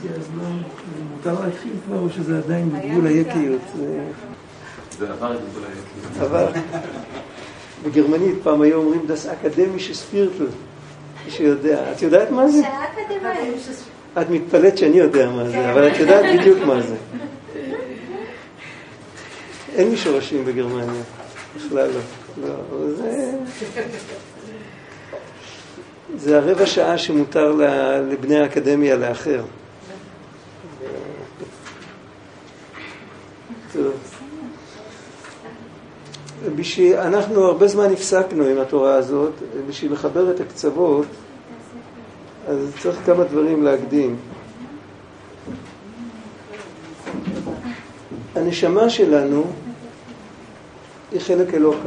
אז לא, מותר להתחיל כבר, או שזה עדיין בגבול היקיות? זה עבר את גבול היקיות. עבר. בגרמנית פעם היו אומרים das akademische Viertel. מי שיודע. את יודעת מה זה? את מתפלאת שאני יודע מה זה, אבל את יודעת בדיוק מה זה. אין לי שורשים בגרמניה. בכלל לא. זה הרבע שעה שמותר לבני האקדמיה לאחר. טוב. אנחנו הרבה זמן הפסקנו עם התורה הזאת, בשביל לחבר את הקצוות, אז צריך כמה דברים להקדים. הנשמה שלנו היא חלק אלוקה.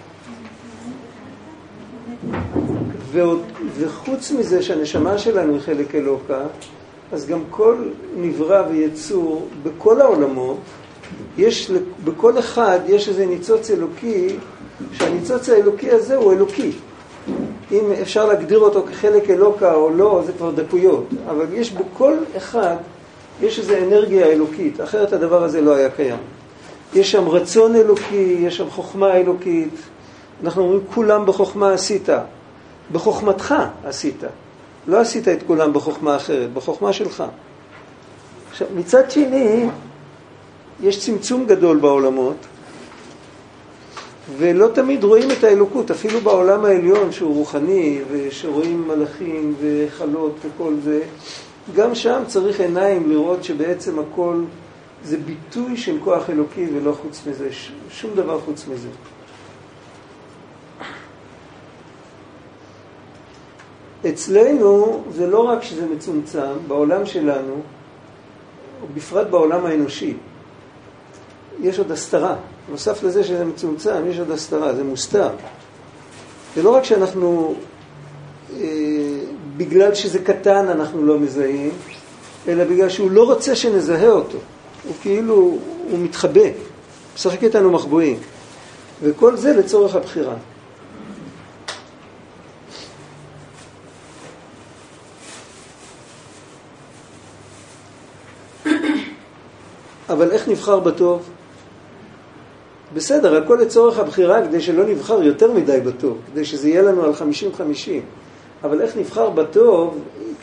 וחוץ מזה שהנשמה שלנו היא חלק אלוקה, אז גם כל נברא ויצור בכל העולמות, בכל אחד יש איזה ניצוץ אלוקי, שהניצוץ האלוקי הזה הוא אלוקי. אם אפשר להגדיר אותו כחלק אלוקה או לא, זה כבר דקויות. אבל יש בכל אחד, יש איזו אנרגיה אלוקית, אחרת הדבר הזה לא היה קיים. יש שם רצון אלוקי, יש שם חוכמה אלוקית. אנחנו אומרים, כולם בחוכמה עשית. בחוכמתך עשית. לא עשית את כולם בחוכמה אחרת, בחוכמה שלך. עכשיו, מצד שני, יש צמצום גדול בעולמות, ולא תמיד רואים את האלוקות, אפילו בעולם העליון שהוא רוחני, ושרואים מלאכים וחלות וכל זה, גם שם צריך עיניים לראות שבעצם הכל זה ביטוי של כוח אלוקי ולא חוץ מזה, שום דבר חוץ מזה. אצלנו זה לא רק שזה מצומצם, בעולם שלנו, ובפרט בעולם האנושי, יש עוד הסתרה. נוסף לזה שזה מצומצם, יש עוד הסתרה, זה מוסתר. זה לא רק שאנחנו, בגלל שזה קטן אנחנו לא מזהים, אלא בגלל שהוא לא רוצה שנזהה אותו. הוא כאילו, הוא מתחבא, משחק איתנו מחבואים. וכל זה לצורך הבחירה. אבל איך נבחר בטוב? בסדר, הכל לצורך הבחירה, כדי שלא נבחר יותר מדי בטוב, כדי שזה יהיה לנו על 50-50. אבל איך נבחר בטוב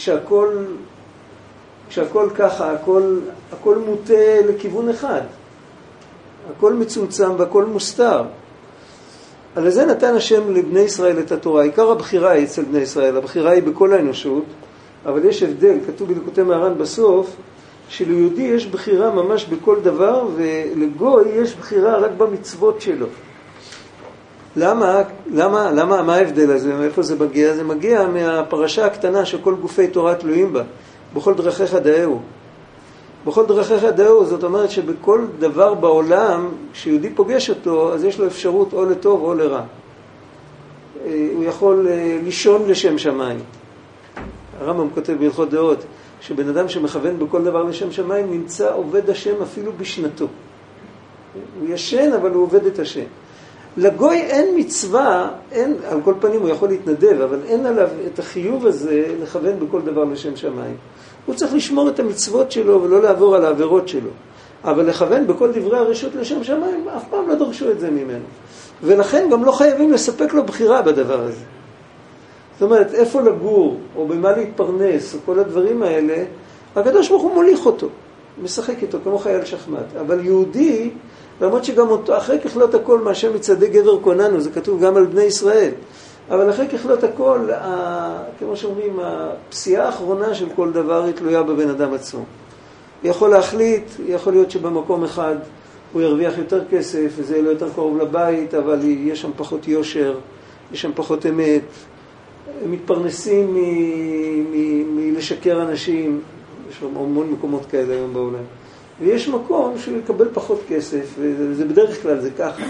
כשהכל ככה, הכל מוטה לכיוון אחד. הכל מצומצם והכל מוסתר. על זה נתן השם לבני ישראל את התורה. עיקר הבחירה היא אצל בני ישראל, הבחירה היא בכל האנושות, אבל יש הבדל, כתוב בליקוטי מהר"ן בסוף, שליהודי יש בחירה ממש בכל דבר, ולגוי יש בחירה רק במצוות שלו. למה? מה ההבדל הזה? מאיפה זה מגיע? זה מגיע מהפרשה הקטנה שכל גופי תורה תלויים בה. בכל דרכיך דאהו. בכל דרכיך דאהו, זאת אומרת שבכל דבר בעולם, כשיהודי פוגש אותו, אז יש לו אפשרות או לטוב או לרע. הוא יכול לישון לשם שמיים. הרמב"ם כותב בהלכות דעות, שבן אדם שמכוון בכל דבר לשם שמיים נמצא עובד השם אפילו בשנתו. הוא ישן אבל הוא עובד את השם. לגוי אין מצווה, על כל פנים הוא יכול להתנדב, אבל אין עליו את החיוב הזה לכוון בכל דבר לשם שמיים. הוא צריך לשמור את המצוות שלו ולא לעבור על העבירות שלו. אבל לכוון בכל דברי הרשות לשם שמיים, אף פעם לא דרשו את זה ממנו. ולכן גם לא חייבים לספק לו בחירה בדבר הזה. זאת אומרת, איפה לגור, או במה להתפרנס, או כל הדברים האלה, הקדוש ברוך הוא מוליך אותו, משחק איתו, כמו חייל שחמט. אבל יהודי, למרות שגם אותו, אחרי ככלות הכל, מה שם מצעדי גבר קוננו, זה כתוב גם על בני ישראל, אבל אחרי ככלות הכל, כמו שאומרים, הפסיעה האחרונה של כל דבר היא תלויה בבן אדם עצמו. הוא יכול להחליט, יכול להיות שבמקום אחד הוא ירוויח יותר כסף, וזה יהיה לו יותר קרוב לבית, אבל יש שם פחות יושר, יש שם פחות אמת, הם מתפרנסים מלשקר אנשים, יש המון מקומות כאלה היום בעולם. ויש מקום שהוא יקבל פחות כסף, וזה בדרך כלל זה ככה.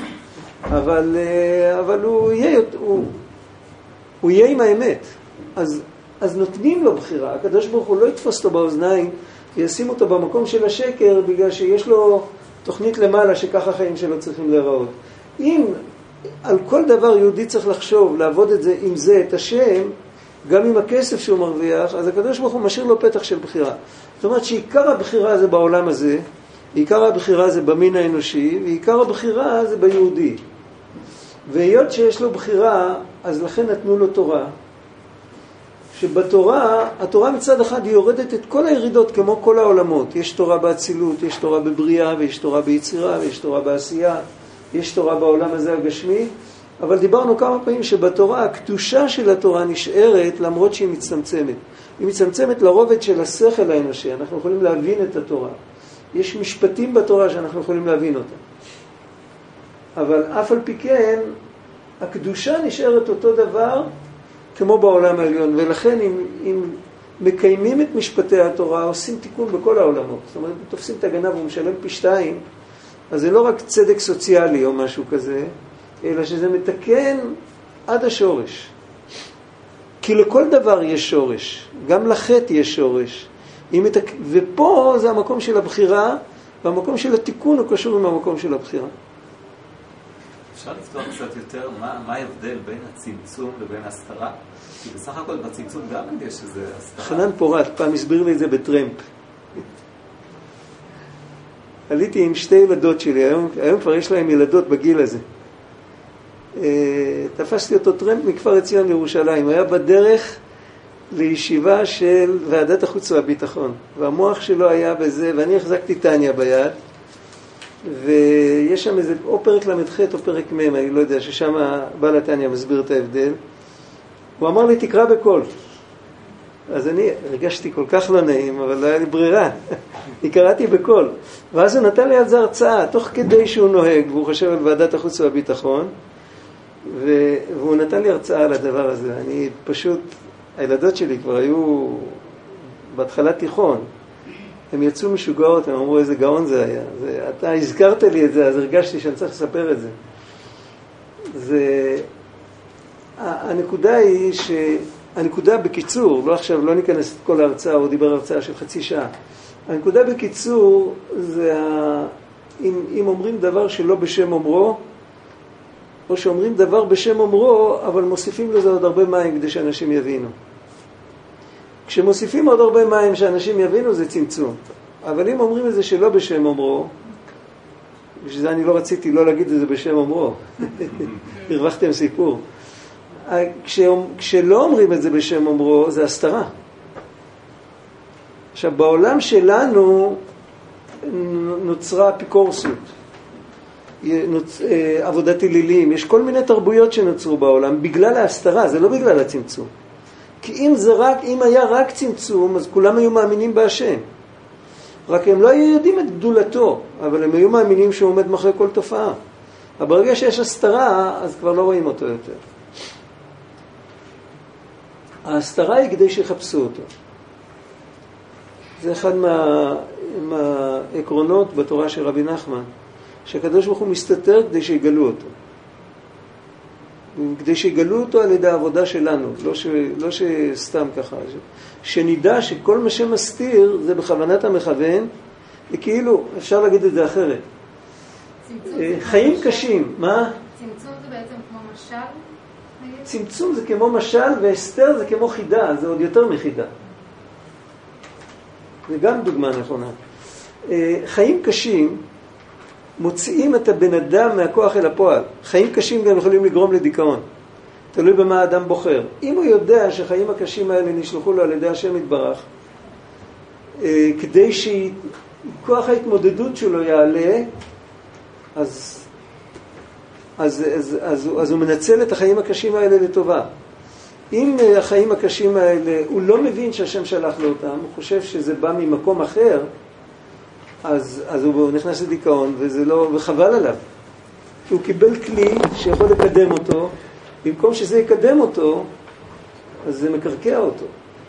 אבל הוא יהיה עם האמת. אז נותנים לו בחירה. הקדוש ברוך הוא לא יתפוס אותו באוזניים, וישים אותו במקום של השקר, בגלל שיש לו תוכנית למעלה שככה החיים שלו צריכים להיראות. אם על כל דבר יהודי צריך לחשוב, לעבוד את זה עם זה, את השם, גם עם הכסף שהוא מרוויח, אז הקדוש ברוך הוא משאיר לו פתח של בחירה. זאת אומרת שעיקר הבחירה זה בעולם הזה, עיקר הבחירה זה במין האנושי, ועיקר הבחירה זה ביהודי. והיות שיש לו בחירה, אז לכן נתנו לו תורה. שבתורה, התורה מצד אחד היא יורדת את כל הירידות כמו כל העולמות. יש תורה באצילות, יש תורה בבריאה, ויש תורה ביצירה, ויש תורה בעשייה, יש תורה בעולם הזה הגשמי. אבל דיברנו כמה פעמים שבתורה, הקדושה של התורה נשארת למרות שהיא מצטמצמת. היא מצטמצמת לרובד של השכל האנושי, אנחנו יכולים להבין את התורה. יש משפטים בתורה שאנחנו יכולים להבין אותם. אבל אף על פי כן, הקדושה נשארת אותו דבר כמו בעולם העליון, ולכן אם מקיימים את משפטי התורה, עושים תיקון בכל העולמות. זאת אומרת, תופסים את הגנב והוא משלם פי 2, אז זה לא רק צדק סוציאלי או משהו כזה, אלא שזה מתקן עד השורש. כי לכל דבר יש שורש, גם לחטא יש שורש. ופה זה המקום של הבחירה, והמקום של התיקון הוא קשור עם המקום של הבחירה. אפשר לפתוח קצת יותר מה ההבדל בין הצמצום לבין הסתרה? כי בסך הכל בצמצום גם יש איזה הסתרה. חנן פורט, פעם הסביר לי את זה בטרמפ. עליתי עם 2 ילדות שלי, היום כבר יש להם ילדות בגיל הזה. תפסתי אותו טרמפ מכפר עציון לירושלים, היה בדרך לישיבה של ועדת החוץ והביטחון, והמוח שלו היה בזה, ואני החזקתי טניה ביד, ויש שם איזה או פרק למדחת או פרק מם, אני לא יודע, ששם בעל הטניה מסביר את ההבדל. הוא אמר לי תקרא בקול, אז אני הרגשתי כל כך לא נעים, אבל לא היה לי ברירה, אני קראתי בקול, ואז הוא נתן לי על זה הרצאה, תוך כדי שהוא נוהג, והוא חושב על ועדת החוץ והביטחון, והוא נתן לי הרצאה על הדבר הזה. אני פשוט, הילדות שלי כבר היו בהתחלת תיכון, הם יצאו משוגעות, הם אמרו איזה גאון זה היה. אתה הזכרת לי את זה, אז הרגשתי שאני צריך לספר את זה. הנקודה היא הנקודה בקיצור, לא עכשיו, לא ניכנס את כל ההרצאה, הוא דיבר הרצאה של חצי שעה. הנקודה בקיצור זה אם אומרים דבר שלא בשם אומרו, או שאומרים דבר בשם אומרו, אבל מוסיפים לזה עוד הרבה מים כדי שאנשים יבינו. כשמוסיפים עוד הרבה מים שאנשים יבינו, זה צמצום. אבל אם אומרים את זה שלא בשם אומרו, בשביל זה אני לא רציתי לא להגיד את זה בשם אומרו. הרווחתם סיפור. כשלא אומרים את זה בשם אומרו, זה הסתרה. עכשיו, בעולם שלנו נוצרה אפיקורסות. עבודת אלילים, יש כל מיני תרבויות שנוצרו בעולם בגלל ההסתרה, זה לא בגלל הצמצום. כי אם היה רק צמצום, אז כולם היו מאמינים בהשם. רק הם לא היו יודעים את גדולתו, אבל הם היו מאמינים שהוא עומד מאחורי כל תופעה. אבל ברגע שיש הסתרה, אז כבר לא רואים אותו יותר. ההסתרה היא כדי שיחפשו אותו. זה אחד מהעקרונות בתורה של רבי נחמן, שהקדוש ברוך הוא מסתתר כדי שיגלו אותו. כדי שיגלו אותו על ידי העבודה שלנו, לא שסתם ככה. שנדע שכל מה שמסתיר זה בכוונת המכוון, וכאילו, אפשר להגיד את זה אחרת. חיים קשים, מה? צמצום זה בעצם כמו משל? צמצום זה כמו משל, והסתר זה כמו חידה, זה עוד יותר מחידה. זה גם דוגמה נכונה. חיים קשים מוציאים את הבן אדם מהכוח אל הפועל. חיים קשים גם יכולים לגרום לדיכאון. תלוי במה האדם בוחר. אם הוא יודע שחיים הקשים האלה נשלחו לו על ידי השם יתברך, כדי שכוח ההתמודדות שלו יעלה, אז הוא מנצל את החיים הקשים האלה לטובה. אם החיים הקשים האלה, הוא לא מבין שהשם שלח לו אותם, הוא חושב שזה בא ממקום אחר, אז הוא נכנס לדיכאון, וחבל עליו. כי הוא קיבל כלי שיכול לקדם אותו, במקום שזה יקדם אותו, אז זה מקרקע אותו.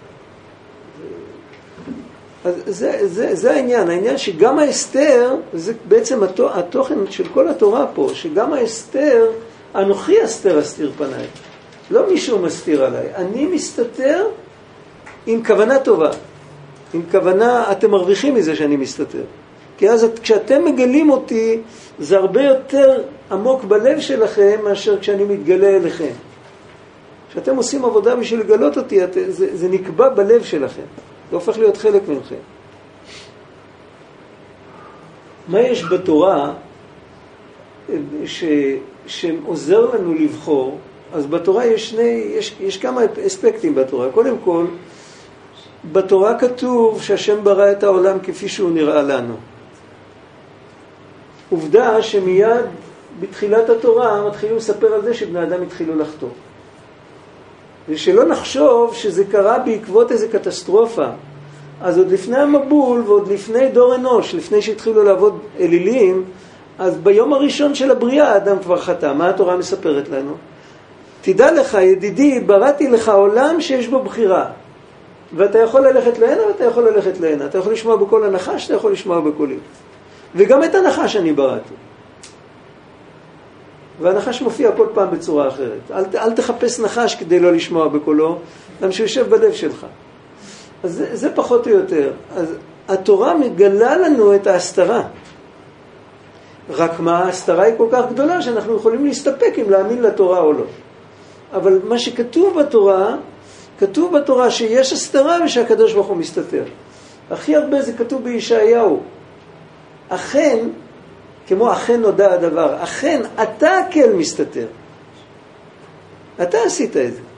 אז זה העניין שגם ההסתר, זה בעצם התוכן של כל התורה פה, שגם ההסתר, אנוכי אסתיר פניי. לא מישהו מסתיר עליי, אני מסתתר עם כוונה טובה. עם כוונה, אתם מרוויחים מזה שאני מסתתר. כי אז כשאתם מגלים אותי, זה הרבה יותר עמוק בלב שלכם מאשר כשאני מתגלה אליכם. כשאתם עושים עבודה בשביל לגלות אותי, זה נקבע בלב שלכם. זה הופך להיות חלק מכם. מה יש בתורה שעוזר לנו לבחור? אז בתורה יש כמה אספקטים בתורה. קודם כל, בתורה כתוב שהשם ברא את העולם כפי שהוא נראה לנו. עובדה שמיד בתחילת התורה מתחילים לספר על זה שבני אדם התחילו לחטוא. ושלא נחשוב שזה קרה בעקבות איזו קטסטרופה. אז עוד לפני המבול ועוד לפני דור אנוש, לפני שהתחילו לעבוד אלילים, אז ביום הראשון של הבריאה האדם כבר חטא. מה התורה מספרת לנו? תדע לך, ידידי, בראתי לך עולם שיש בו בחירה. ואתה יכול ללכת להנה ואתה יכול ללכת להנה. אתה יכול לשמוע בכל הנחש, אתה יכול לשמוע בקולי. וגם את הנחש אני בראתי. והנחש מופיע כל פעם בצורה אחרת. אל תחפש נחש כדי לא לשמוע בקולו, גם שיושב בלב שלך. אז זה פחות או יותר. אז התורה מגלה לנו את ההסתרה. רק מה, ההסתרה היא כל כך גדולה שאנחנו יכולים להסתפק אם להאמין לתורה או לא. אבל מה שכתוב בתורה, כתוב בתורה שיש הסתרה ושהקדוש ברוך הוא מסתתר. הכי הרבה זה כתוב בישעיהו. אכן, כמו אכן נודע הדבר, אכן אתה הקל מסתתר. אתה עשית את זה.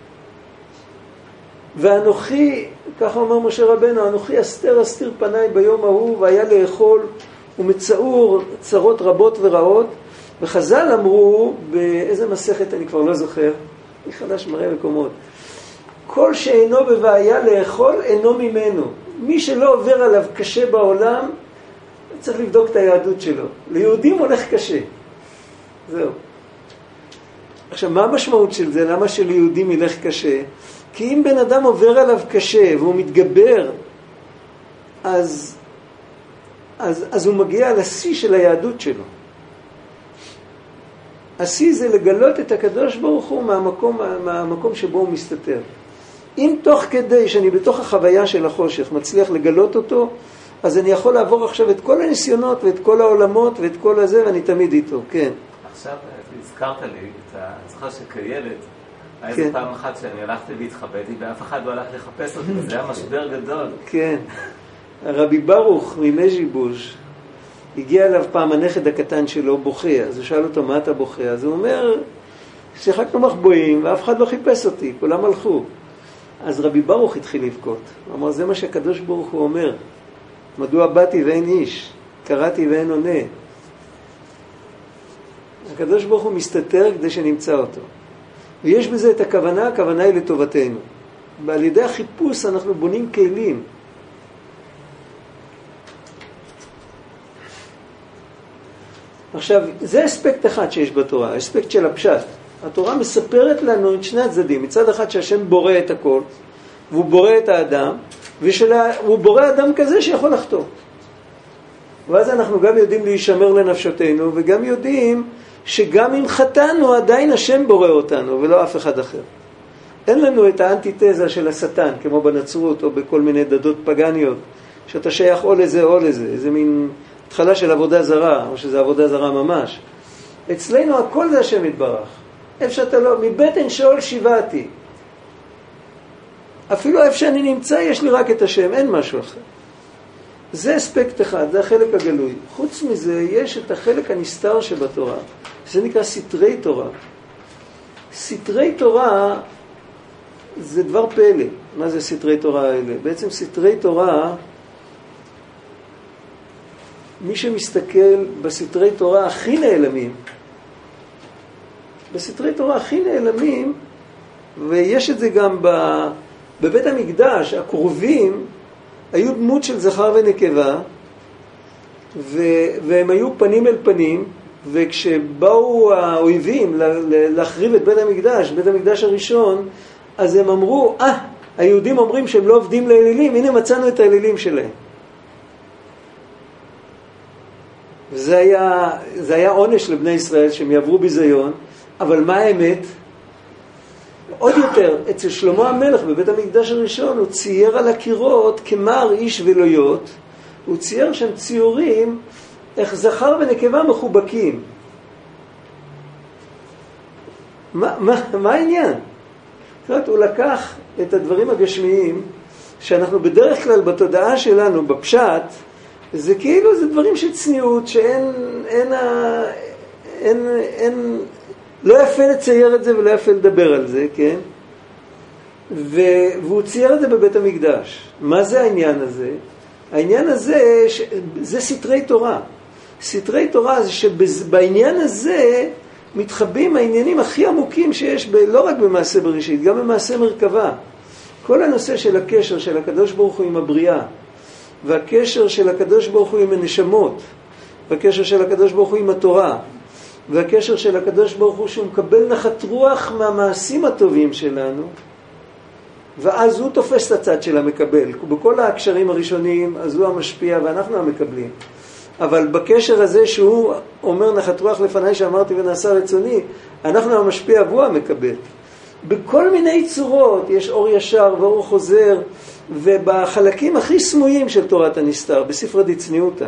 ואנוכי, ככה אומר משה רבנו, אנוכי אסתר פניי ביום ההוא והיה לאכול ומצאור צרות רבות ורעות. וחז"ל אמרו, באיזה מסכת אני כבר לא זוכר, אני חדש מראה מקומות, כל שאינו בבעיה לאכול אינו ממנו. מי שלא עובר עליו קשה בעולם, צריך לבדוק את היהדות שלו. ליהודים הולך קשה. זהו. עכשיו, מה המשמעות של זה? למה שליהודים ילך קשה? כי אם בן אדם עובר עליו קשה והוא מתגבר, אז הוא מגיע לשיא של היהדות שלו. השיא זה לגלות את הקדוש ברוך הוא מהמקום שבו הוא מסתתר. אם תוך כדי שאני בתוך החוויה של החושך מצליח לגלות אותו, אז אני יכול לעבור עכשיו את כל הניסיונות ואת כל העולמות ואת כל הזה, ואני תמיד איתו, כן. עכשיו הזכרת לי, אתה זוכר שכילד, היה איזה פעם אחת שאני הלכתי והתחבאתי, ואף אחד לא הלך לחפש אותי, זה היה משבר גדול. כן. הרבי ברוך ממז'יבוז' הגיע אליו פעם הנכד הקטן שלו בוכה, אז הוא שאל אותו מה אתה בוכה? אז הוא אומר, שיחקנו מחבואים ואף אחד לא חיפש אותי, כולם הלכו. אז רבי ברוך התחיל לבכות. הוא אמר, זה מה שהקדוש ברוך הוא אומר. מדוע באתי ואין איש? קראתי ואין עונה. הקדוש ברוך הוא מסתתר כדי שנמצא אותו. ויש בזה את הכוונה, הכוונה היא לטובתנו. ועל ידי החיפוש אנחנו בונים כלים. עכשיו, זה אספקט אחד שיש בתורה, האספקט של הפשט. התורה מספרת לנו את שני הצדדים. מצד אחד שהשם בורא את הכל, והוא בורא את האדם, והוא בורא אדם כזה שיכול לחטוא. ואז אנחנו גם יודעים להישמר לנפשותנו, וגם יודעים שגם אם חטאנו, עדיין השם בורא אותנו, ולא אף אחד אחר. אין לנו את האנטיתזה של השטן, כמו בנצרות או בכל מיני דתות פגניות, שאתה שייך או לזה או לזה. איזה מין התחלה של עבודה זרה, או שזה עבודה זרה ממש. אצלנו הכל זה השם יתברך. איפה שאתה לא, מבטן שאול שיבעתי. אפילו איפה שאני נמצא יש לי רק את השם, אין משהו אחר. זה אספקט אחד, זה החלק הגלוי. חוץ מזה יש את החלק הנסתר שבתורה, זה נקרא סתרי תורה. סתרי תורה זה דבר פלא. מה זה סתרי תורה האלה? בעצם סתרי תורה, מי שמסתכל בסתרי תורה הכי נעלמים, בסתרי תורה הכי נעלמים, ויש את זה גם בבית המקדש, הקרובים היו דמות של זכר ונקבה, והם היו פנים אל פנים, וכשבאו האויבים להחריב את בית המקדש, בית המקדש הראשון, אז הם אמרו, היהודים אומרים שהם לא עובדים לאלילים, הנה מצאנו את האלילים שלהם. וזה היה עונש לבני ישראל שהם יעברו ביזיון, אבל מה האמת? עוד יותר, אצל שלמה המלך בבית המקדש הראשון הוא צייר על הקירות כמר איש ולויות, הוא צייר שם ציורים איך זכר ונקבה מחובקים. מה העניין? זאת אומרת, הוא לקח את הדברים הגשמיים, שאנחנו בדרך כלל בתודעה שלנו, בפשט, זה כאילו, זה דברים של צניעות, לא יפה לצייר את זה ולא יפה לדבר על זה, כן? והוא צייר את זה בבית המקדש. מה זה העניין הזה? העניין הזה, זה סתרי תורה. סתרי תורה זה שבעניין הזה מתחברים העניינים הכי עמוקים שיש לא רק במעשה בראשית, גם במעשה מרכבה. כל הנושא של הקשר של הקדוש ברוך הוא עם הבריאה, והקשר של הקדוש ברוך הוא עם הנשמות, והקשר של הקדוש ברוך הוא עם התורה, והקשר של הקדוש ברוך הוא שהוא מקבל נחת רוח מהמעשים הטובים שלנו, ואז הוא תופס את הצד של המקבל. בכל ההקשרים הראשונים, אז הוא המשפיע ואנחנו המקבלים. אבל בקשר הזה שהוא אומר נחת רוח לפני שאמרתי ונעשה רצוני, אנחנו המשפיע והוא המקבל. בכל מיני צורות יש אור ישר ואור חוזר, ובחלקים הכי סמויים של תורת הנסתר, בספר דצניותא,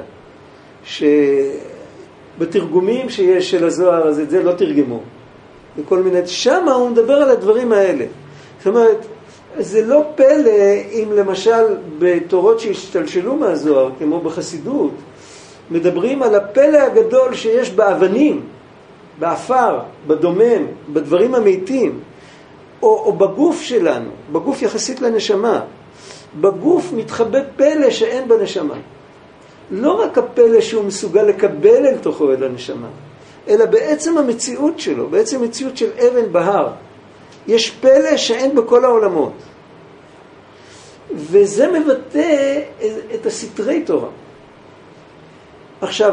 שבתרגומים שיש של הזוהר, אז את זה לא תרגמו. בכל מיני, שמה הוא מדבר על הדברים האלה. זאת אומרת, זה לא פלא אם למשל בתורות שהשתלשלו מהזוהר, כמו בחסידות, מדברים על הפלא הגדול שיש באבנים, באפר, בדומם, בדברים המתים, או בגוף שלנו, בגוף יחסית לנשמה. בגוף מתחבא פלא שאין בנשמה. לא רק הפלא שהוא מסוגל לקבל אל תוכו את הנשמה, אלא בעצם המציאות שלו, בעצם מציאות של אבן בהר. יש פלא שאין בכל העולמות. וזה מבטא את הסתרי תורה. עכשיו,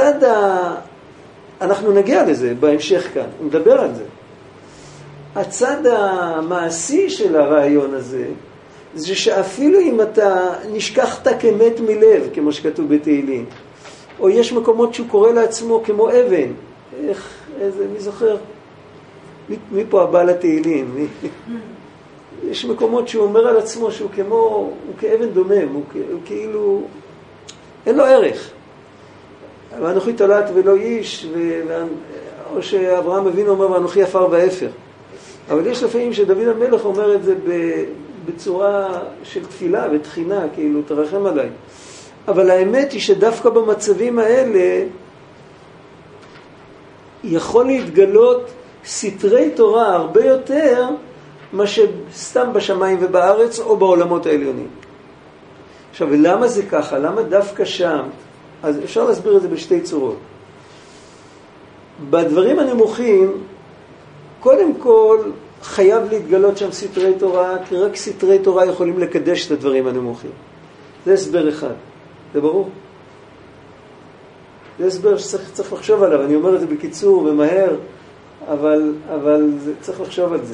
אנחנו נגיע לזה בהמשך כאן, נדבר על זה. הצד המעשי של הרעיון הזה, זה שאפילו אם אתה נשכחת כמת מלב, כמו שכתוב בתהילים, או יש מקומות שהוא קורא לעצמו כמו אבן, מי זוכר? מי פה הבא לתהילים? יש מקומות שהוא אומר על עצמו שהוא הוא כאבן דומם, הוא כאילו, אין לו ערך. ואנוכי תולעת ולא איש, או שאברהם אבינו אומר ואנוכי עפר ואפר. אבל יש לפעמים שדוד המלך אומר את זה בצורה של תפילה ותחינה, כאילו תרחם עליי. אבל האמת היא שדווקא במצבים האלה יכול להתגלות סתרי תורה הרבה יותר מה שסתם בשמיים ובארץ או בעולמות העליונים. עכשיו, ולמה זה ככה? למה דווקא שם? אז אפשר להסביר את זה בשתי צורות. בדברים הנמוכים, קודם כל חייב להתגלות שם סתרי תורה, כי רק סתרי תורה יכולים לקדש את הדברים הנמוכים. זה הסבר אחד. זה ברור? זה הסבר שצריך לחשוב עליו. אני אומר את זה בקיצור ומהר, אבל צריך לחשוב על זה.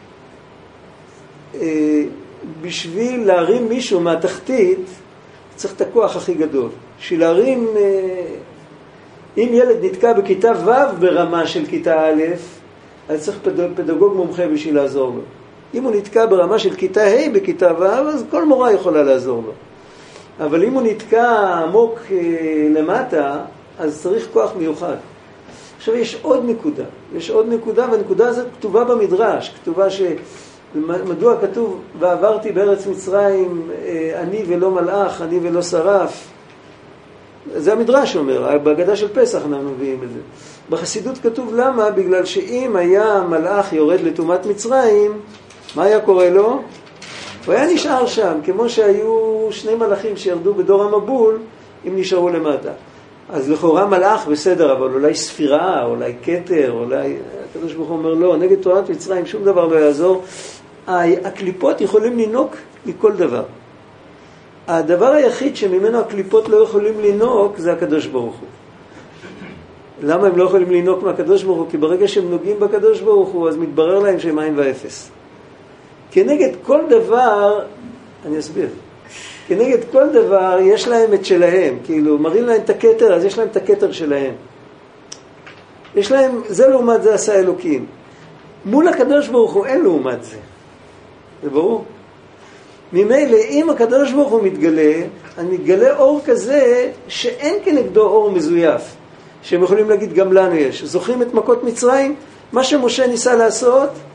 בשביל להרים מישהו מהתחתית, צריך את הכוח הכי גדול. בשביל להרים, אם ילד נתקע בכיתה ו' ברמה של כיתה א', אז צריך פדגוג מומחה בשביל לעזור לו. אם הוא נתקע ברמה של כיתה ה' בכיתה ו', אז כל מורה יכולה לעזור לו. אבל אם הוא נתקע עמוק למטה, אז צריך כוח מיוחד. עכשיו יש עוד נקודה, והנקודה הזאת כתובה במדרש, כתובה מדוע כתוב ועברתי בארץ מצרים אני ולא מלאך, אני ולא שרף. זה המדרש אומר, בהגדה של פסח אנחנו מביאים את זה. בחסידות כתוב למה? בגלל שאם היה מלאך יורד לטומאת מצרים, מה היה קורה לו? הוא היה נשאר שם, כמו שהיו שני מלאכים שירדו בדור המבול, אם נשארו למטה. אז לכאורה מלאך בסדר, אבל אולי ספירה, אולי כתר, אולי... הקדוש ברוך הוא אומר לא, נגד תורת מצרים שום דבר לא יעזור. הקליפות יכולים לנוק מכל דבר. הדבר היחיד שממנו הקליפות לא יכולים לנוק זה הקדוש ברוך הוא. למה הם לא יכולים לנוק מהקדוש ברוך הוא? כי ברגע שהם נוגעים בקדוש ברוך הוא, אז מתברר להם שהם עין ואפס. כנגד כל דבר, אני אסביר, כנגד כל דבר יש להם את שלהם, כאילו מראים להם את הכתר, אז יש להם את הכתר שלהם. יש להם, זה לעומת זה עשה אלוקים. מול הקדוש ברוך הוא אין לעומת זה. זה ברור? ממילא, אם הקדוש ברוך הוא מתגלה, אני מתגלה אור כזה שאין כנגדו אור מזויף, שהם יכולים להגיד גם לנו יש. זוכרים את מכות מצרים? מה שמשה ניסה לעשות,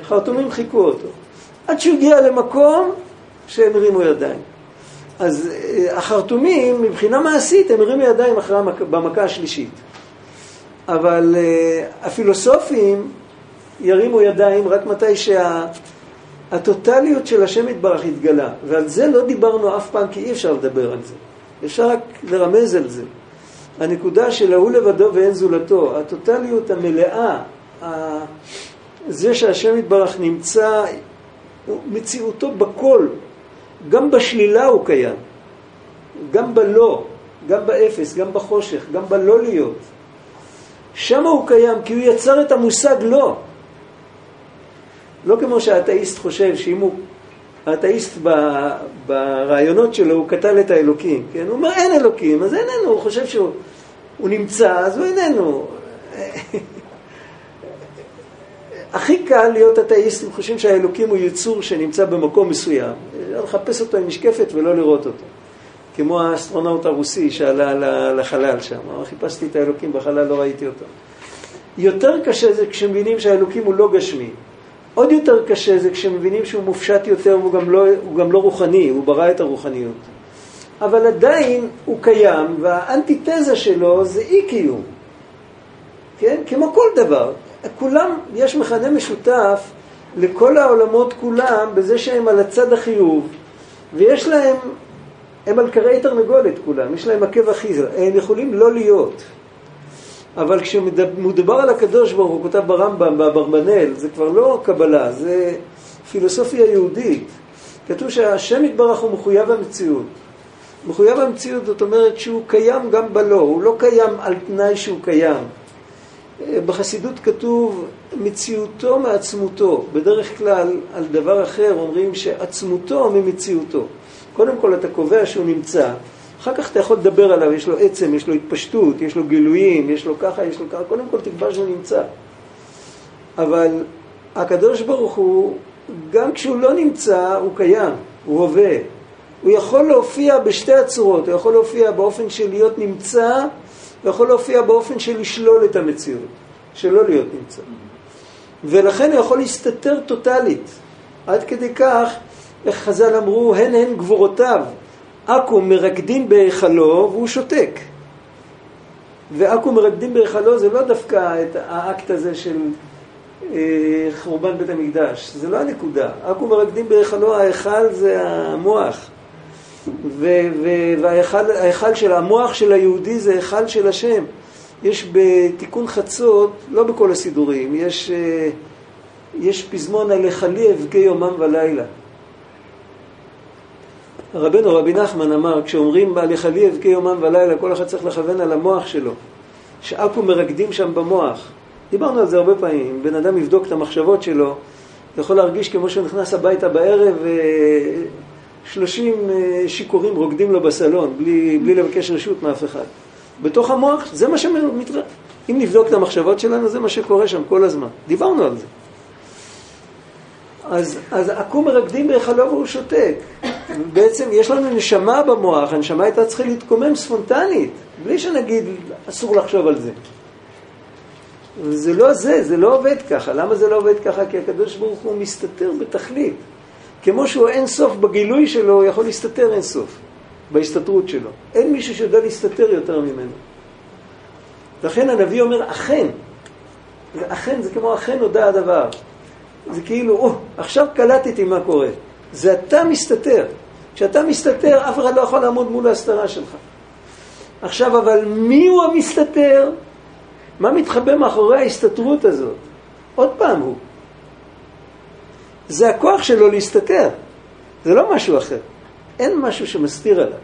החרטומים חיכו אותו. עד שהוא הגיע למקום שהם הרימו ידיים. אז החרטומים, מבחינה מעשית, הם הרימו ידיים במכה השלישית. אבל הפילוסופים ירימו ידיים רק מתי שהטוטליות של השם יתברך התגלה. ועל זה לא דיברנו אף פעם, כי אי אפשר לדבר על זה. אפשר רק לרמז על זה. הנקודה של הוא לבדו ואין זולתו, הטוטליות המלאה, זה שהשם יתברך נמצא, מציאותו בכל, גם בשלילה הוא קיים, גם בלא, גם באפס, גם בחושך, גם בלא להיות. שם הוא קיים, כי הוא יצר את המושג לא. לא כמו שהאתאיסט חושב, שאם הוא, האתאיסט ברעיונות שלו, הוא קטל את האלוקים. כן? הוא אומר, אין אלוקים, אז איננו. הוא חושב שהוא נמצא, אז הוא איננו. הכי קל להיות אתאיסט, הם חושבים שהאלוקים הוא יצור שנמצא במקום מסוים. לחפש אותו עם משקפת ולא לראות אותו. כמו האסטרונאוט הרוסי שעלה לחלל שם. חיפשתי את האלוקים בחלל, לא ראיתי אותו. יותר קשה זה כשמבינים שהאלוקים הוא לא גשמי. עוד יותר קשה זה כשמבינים שהוא מופשט יותר, הוא גם לא רוחני, הוא ברא את הרוחניות. אבל עדיין הוא קיים, והאנטיתזה שלו זה אי קיום. כן? כמו כל דבר. כולם, יש מכנה משותף לכל העולמות כולם, בזה שהם על הצד החיוב, ויש להם, הם על קרי תרנגולת כולם, יש להם עקב אחיזה, הם יכולים לא להיות. אבל כשמדובר על הקדוש ברוך הוא, כותב ברמב"ם, באברבנאל, זה כבר לא קבלה, זה פילוסופיה יהודית. כתוב שהשם יתברך הוא מחויב המציאות. מחויב המציאות זאת אומרת שהוא קיים גם בלא, הוא לא קיים על תנאי שהוא קיים. בחסידות כתוב מציאותו מעצמותו. בדרך כלל על דבר אחר אומרים שעצמותו ממציאותו. קודם כל אתה קובע שהוא נמצא, אחר כך אתה יכול לדבר עליו, יש לו עצם, יש לו התפשטות, יש לו גילויים, יש לו ככה, יש לו ככה, קודם כל תקבע שהוא נמצא. אבל הקדוש ברוך הוא, גם כשהוא לא נמצא, הוא קיים, הוא הווה. הוא יכול להופיע בשתי הצורות, הוא יכול להופיע באופן של להיות נמצא, הוא יכול להופיע באופן של לשלול את המציאות, שלא להיות נמצא. ולכן הוא יכול להסתתר טוטלית, עד כדי כך, איך חז"ל אמרו, הן גבורותיו, אקו מרקדים בהיכלו והוא שותק. ואקו מרקדים בהיכלו זה לא דווקא את האקט הזה של חורבן בית המקדש, זה לא הנקודה. אקו מרקדים בהיכלו, ההיכל זה המוח. וההיכל של המוח של היהודי זה היכל של השם. יש בתיקון חצות, לא בכל הסידורים, יש פזמון על היכלי אבקי יומם ולילה. רבנו רבי נחמן אמר, כשאומרים על היכלי אבקי יומם ולילה, כל אחד צריך לכוון על המוח שלו, שאקו מרקדים שם במוח. דיברנו על זה הרבה פעמים. בן אדם יבדוק את המחשבות שלו, יכול להרגיש כמו שהוא נכנס הביתה בערב 30 שיקורים רוקדים לו בסלון, בלי לבקש רשות מאף אחד. בתוך המוח, זה מה שמתראה. אם נבדוק את המחשבות שלנו, זה מה שקורה שם כל הזמן. דיברנו על זה. אז אקו מרקדים בהיכלו והוא שותק. בעצם יש לנו נשמה במוח, הנשמה הייתה צריכה להתקומם ספונטנית, בלי שנגיד אסור לחשוב על זה. וזה לא זה לא עובד ככה. למה זה לא עובד ככה? כי הקדוש ברוך הוא מסתתר בתכלית. כמו שהוא אין סוף בגילוי שלו, הוא יכול להסתתר אין סוף בהסתתרות שלו. אין מישהו שיודע להסתתר יותר ממנו. לכן הנביא אומר, אכן. אכן זה כמו אכן הודע הדבר. זה כאילו, עכשיו קלטתי מה קורה. זה אתה מסתתר. כשאתה מסתתר, אף אחד לא יכול לעמוד מול ההסתרה שלך. עכשיו, אבל מי הוא המסתתר? מה מתחבא מאחורי ההסתתרות הזאת? עוד פעם הוא. זה הכוח שלו להסתתר. זה לא משהו אחר. אין משהו שמסתיר עליו.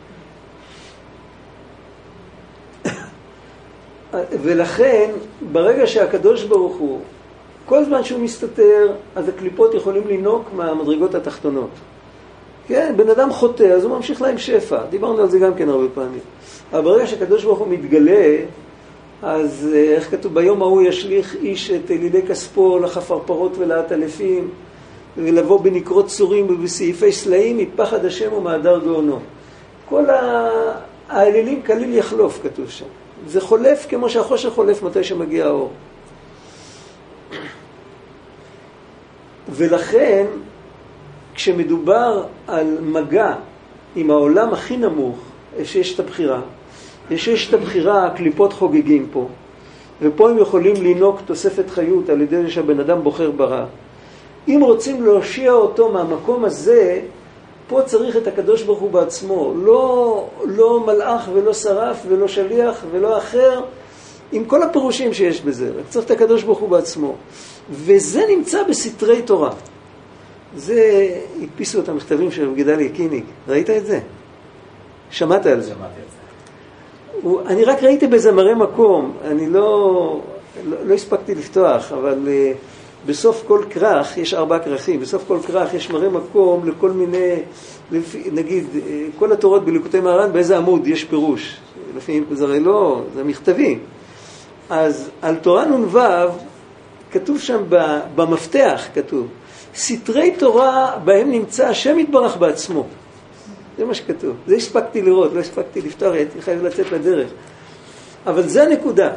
ולכן, ברגע שהקדוש ברוך הוא, כל זמן שהוא מסתתר, אז הקליפות יכולים לנוק מהמדרגות התחתונות. כן, בן אדם חוטא, אז הוא ממשיך להם שפע. דיברנו על זה גם כן הרבה פעמים. אבל ברגע שהקדוש ברוך הוא מתגלה, אז איך כתוב, ביום ההוא ישליך איש את אלילי כספו לחפרפרות ולעטלפים, ולבוא בנקרות צורים ובסעיפי סלעים, מפחד השם ומהדר גאונו. כל האלילים כליל יחלוף, כתוב שם. זה חולף כמו שהחושך חולף מתי שמגיע האור. ולכן, כשמדובר על מגע עם העולם הכי נמוך, שיש את הבחירה, יש את הבחירה, הקליפות חוגגים פה, ופה הם יכולים לינוק תוספת חיות על ידי שהבן אדם בוחר ברע. אם רוצים להושיע אותו מהמקום הזה, פה צריך את הקדוש ברוך הוא בעצמו, לא מלאך ולא שרף ולא שליח ולא אחר, עם כל הפירושים שיש בזה, רק צריך את הקדוש ברוך הוא בעצמו. וזה נמצא בסתרי תורה. זה, הדפיסו את המכתבים של גדליה קיניג. ראית את זה? שמעת על זה? שמעתי על זה. אני רק ראיתי באיזה מראה מקום, אני לא הספקתי לפתוח, אבל בסוף כל כרך, יש 4 כרכים, בסוף כל כרך יש מראה מקום לכל מיני, נגיד, כל התורות בליקוטי מהר"ן, באיזה עמוד יש פירוש. לפעמים זה הרי לא, זה מכתבים. אז על תורה נ"ו, כתוב שם במפתח, כתוב, סתרי תורה בהם נמצא השם יתברך בעצמו. זה מה שכתוב. זה הספקתי לראות, לא הספקתי לפתוח, הייתי חייב לצאת לדרך. אבל זה הנקודה.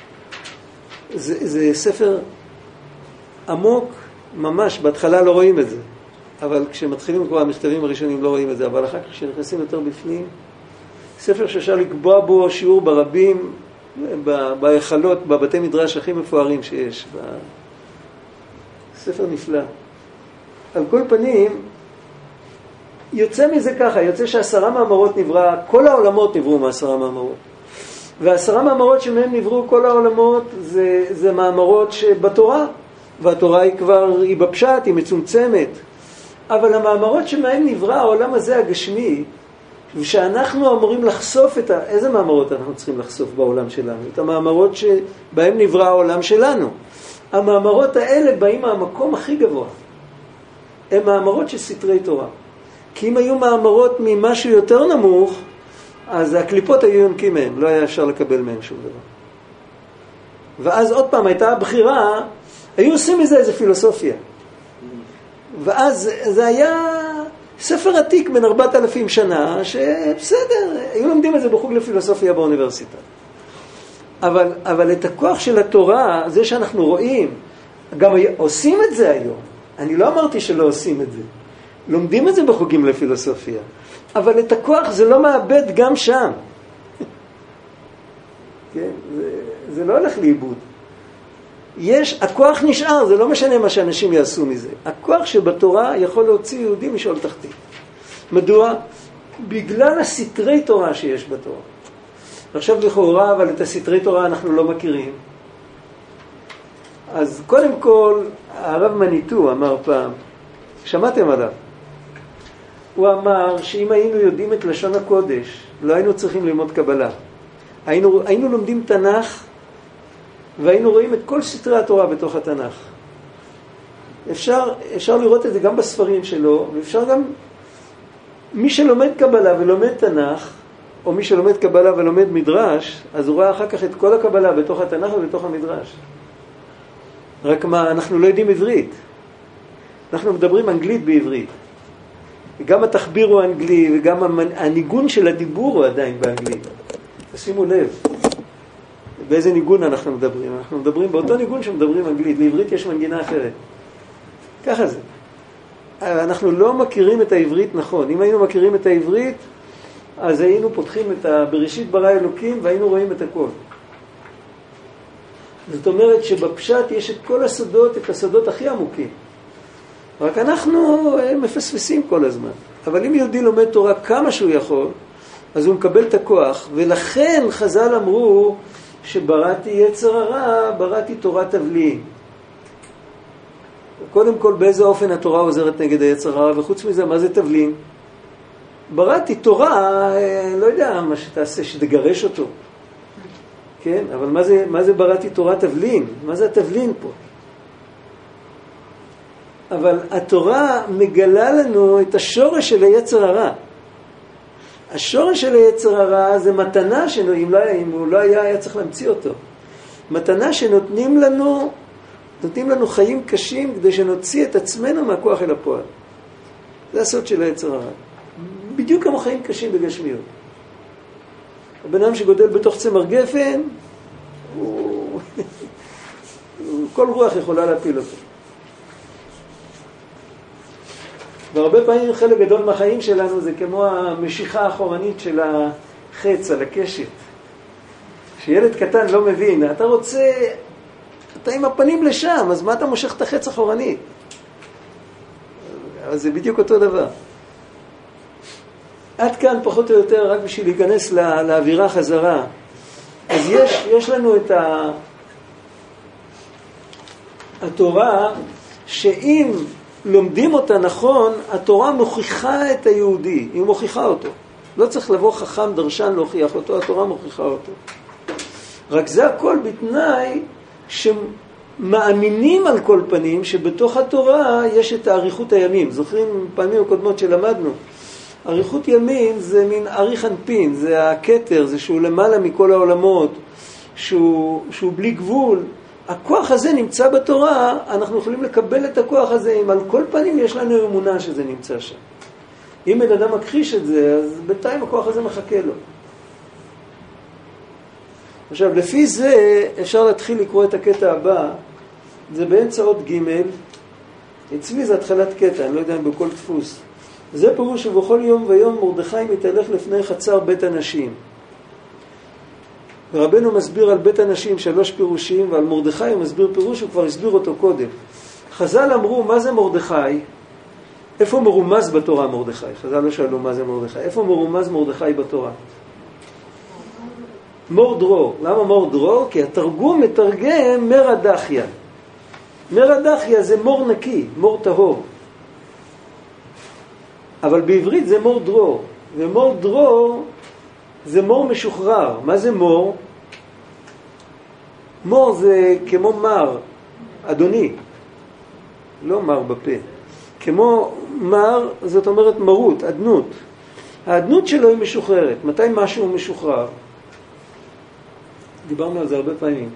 זה ספר עמוק ממש, בהתחלה לא רואים את זה. אבל כשמתחילים כבר המכתבים הראשונים לא רואים את זה. אבל אחר כך כשנכנסים יותר בפנים, ספר שאפשר לקבוע בו שיעור ברבים, בהיכלות, בבתי מדרש הכי מפוארים שיש. ספר נפלא. על כל פנים, יוצא מזה ככה, יוצא ש10 מאמרות נברא, כל העולמות נבראו מ10 מאמרות. וה10 מאמרות שמהם נבראו כל העולמות, זה מאמרות שבתורה, והתורה היא בפשט, היא מצומצמת. אבל המאמרות שמהם נברא העולם הזה הגשמי, ושאנחנו אמורים לחשוף איזה מאמרות אנחנו צריכים לחשוף בעולם שלנו? את המאמרות שבהם נברא העולם שלנו. המאמרות האלה באים מהמקום הכי גבוה. הם מאמרות של סתרי תורה. כי אם היו מאמרות ממשהו יותר נמוך, אז הקליפות היו יונקים מהם, לא היה אפשר לקבל מהם שום דבר. ואז עוד פעם הייתה הבחירה, היו עושים מזה איזה פילוסופיה. ואז זה היה ספר עתיק בין 4,000 שנה, שבסדר, היו לומדים את זה בחוג לפילוסופיה באוניברסיטה. אבל את הכוח של התורה, זה שאנחנו רואים, גם עושים את זה היום. אני לא אמרתי שלא עושים את זה. לומדים את זה בחוגים לפילוסופיה. אבל את הכוח זה לא מאבד גם שם. כן? זה לא הולך לאיבוד. הכוח נשאר, זה לא משנה מה שאנשים יעשו מזה. הכוח שבתורה יכול להוציא יהודי משאול תחתית. מדוע? בגלל הסתרי תורה שיש בתורה. עכשיו לכאורה, אבל את הסתרי תורה אנחנו לא מכירים. אז קודם כל, הרב מניטו אמר פעם, שמעתם עליו? הוא אמר שאם היינו יודעים את לשון הקודש, לא היינו צריכים ללמוד קבלה. היינו לומדים תנ"ך, והיינו רואים את כל סתרי התורה בתוך התנ"ך. אפשר לראות את זה גם בספרים שלו, ואפשר גם, מי שלומד קבלה ולומד תנ"ך, או מי שלומד קבלה ולומד מדרש, אז הוא רואה אחר כך את כל הקבלה בתוך התנ"ך ובתוך המדרש. רק מה, אנחנו לא יודעים עברית. אנחנו מדברים אנגלית בעברית. גם התחביר הוא אנגלי, וגם הניגון של הדיבור הוא עדיין באנגלית. תשימו לב, באיזה ניגון אנחנו מדברים. אנחנו מדברים באותו ניגון שמדברים אנגלית. בעברית יש מנגינה אחרת. ככה זה. אנחנו לא מכירים את העברית נכון. אם היינו מכירים את העברית, אז היינו פותחים את בראשית ברא אלוקים, והיינו רואים את הכל. זאת אומרת שבפשט יש את כל הסודות, את הסודות הכי עמוקים. רק אנחנו מפספסים כל הזמן. אבל אם יהודי לומד תורה כמה שהוא יכול, אז הוא מקבל את הכוח. ולכן חז"ל אמרו שבראתי יצר הרע, בראתי תורת תבלין. קודם כל, באיזה אופן התורה עוזרת נגד היצר הרע, וחוץ מזה, מה זה תבלין? בראתי תורה, לא יודע מה שתעשה, שתגרש אותו. כן? אבל מה זה בראתי תורת תבלין? מה זה התבלין פה? אבל התורה מגלה לנו את השורש של היצר הרע. השורש של היצר הרע זה מתנה אם הוא לא היה צריך להמציא אותו. מתנה שנותנים לנו חיים קשים כדי שנוציא את עצמנו מהכוח אל הפועל. זה הסוד של היצר הרע. בדיוק כמו חיים קשים בגשמיות. הבן אדם שגודל בתוך צמר גפן, כל רוח יכולה להפיל אותו. והרבה פעמים חלק גדול מהחיים שלנו זה כמו המשיכה האחורנית של החץ על הקשת. שילד קטן לא מבין, אתה רוצה, אתה עם הפנים לשם, אז מה אתה מושך את החץ אחורנית? אז זה בדיוק אותו דבר. עד כאן פחות או יותר רק בשביל להיכנס לאווירה חזרה. אז יש לנו את התורה, שאם לומדים אותה נכון, התורה מוכיחה את היהודי, היא מוכיחה אותו. לא צריך לבוא חכם דרשן להוכיח אותו, התורה מוכיחה אותו. רק זה הכל בתנאי שמאמינים על כל פנים שבתוך התורה יש את אריכות הימים. זוכרים פעמים הקודמות שלמדנו? אריכות ימים זה מין אריך אנפין, זה הכתר, זה שהוא למעלה מכל העולמות, שהוא בלי גבול. הכוח הזה נמצא בתורה, אנחנו יכולים לקבל את הכוח הזה, אם על כל פנים יש לנו אמונה שזה נמצא שם. אם בן אדם מכחיש את זה, אז בינתיים הכוח הזה מחכה לו. עכשיו, לפי זה אפשר להתחיל לקרוא את הקטע הבא, זה באמצע עוד ג', אצלי זה התחלת קטע, אני לא יודע אם בכל דפוס. זה פירוש שבכל יום ויום מרדכי מתהלך לפני חצר בית הנשים. ורבנו מסביר על בית הנשים 3 פירושים, ועל מרדכי הוא מסביר פירוש, הוא כבר הסביר אותו קודם. חז"ל אמרו, מה זה מרדכי? איפה מרומז בתורה מרדכי? חז"ל לא שאלו מה זה מרדכי. איפה מרומז מרדכי בתורה? מור דרור. למה מור דרור? כי התרגום מתרגם מרדכיה. מרדכיה זה מור נקי, מור טהור. אבל בעברית זה מור דרור. ומור דרור זה מור משוחרר. מה זה מור? מור זה כמו מר, אדוני. לא מר בפה. כמו מר, זאת אומרת מרות, עדנות. העדנות שלו היא משוחררת. מתי משהו משוחרר? דיברנו על זה הרבה פעמים.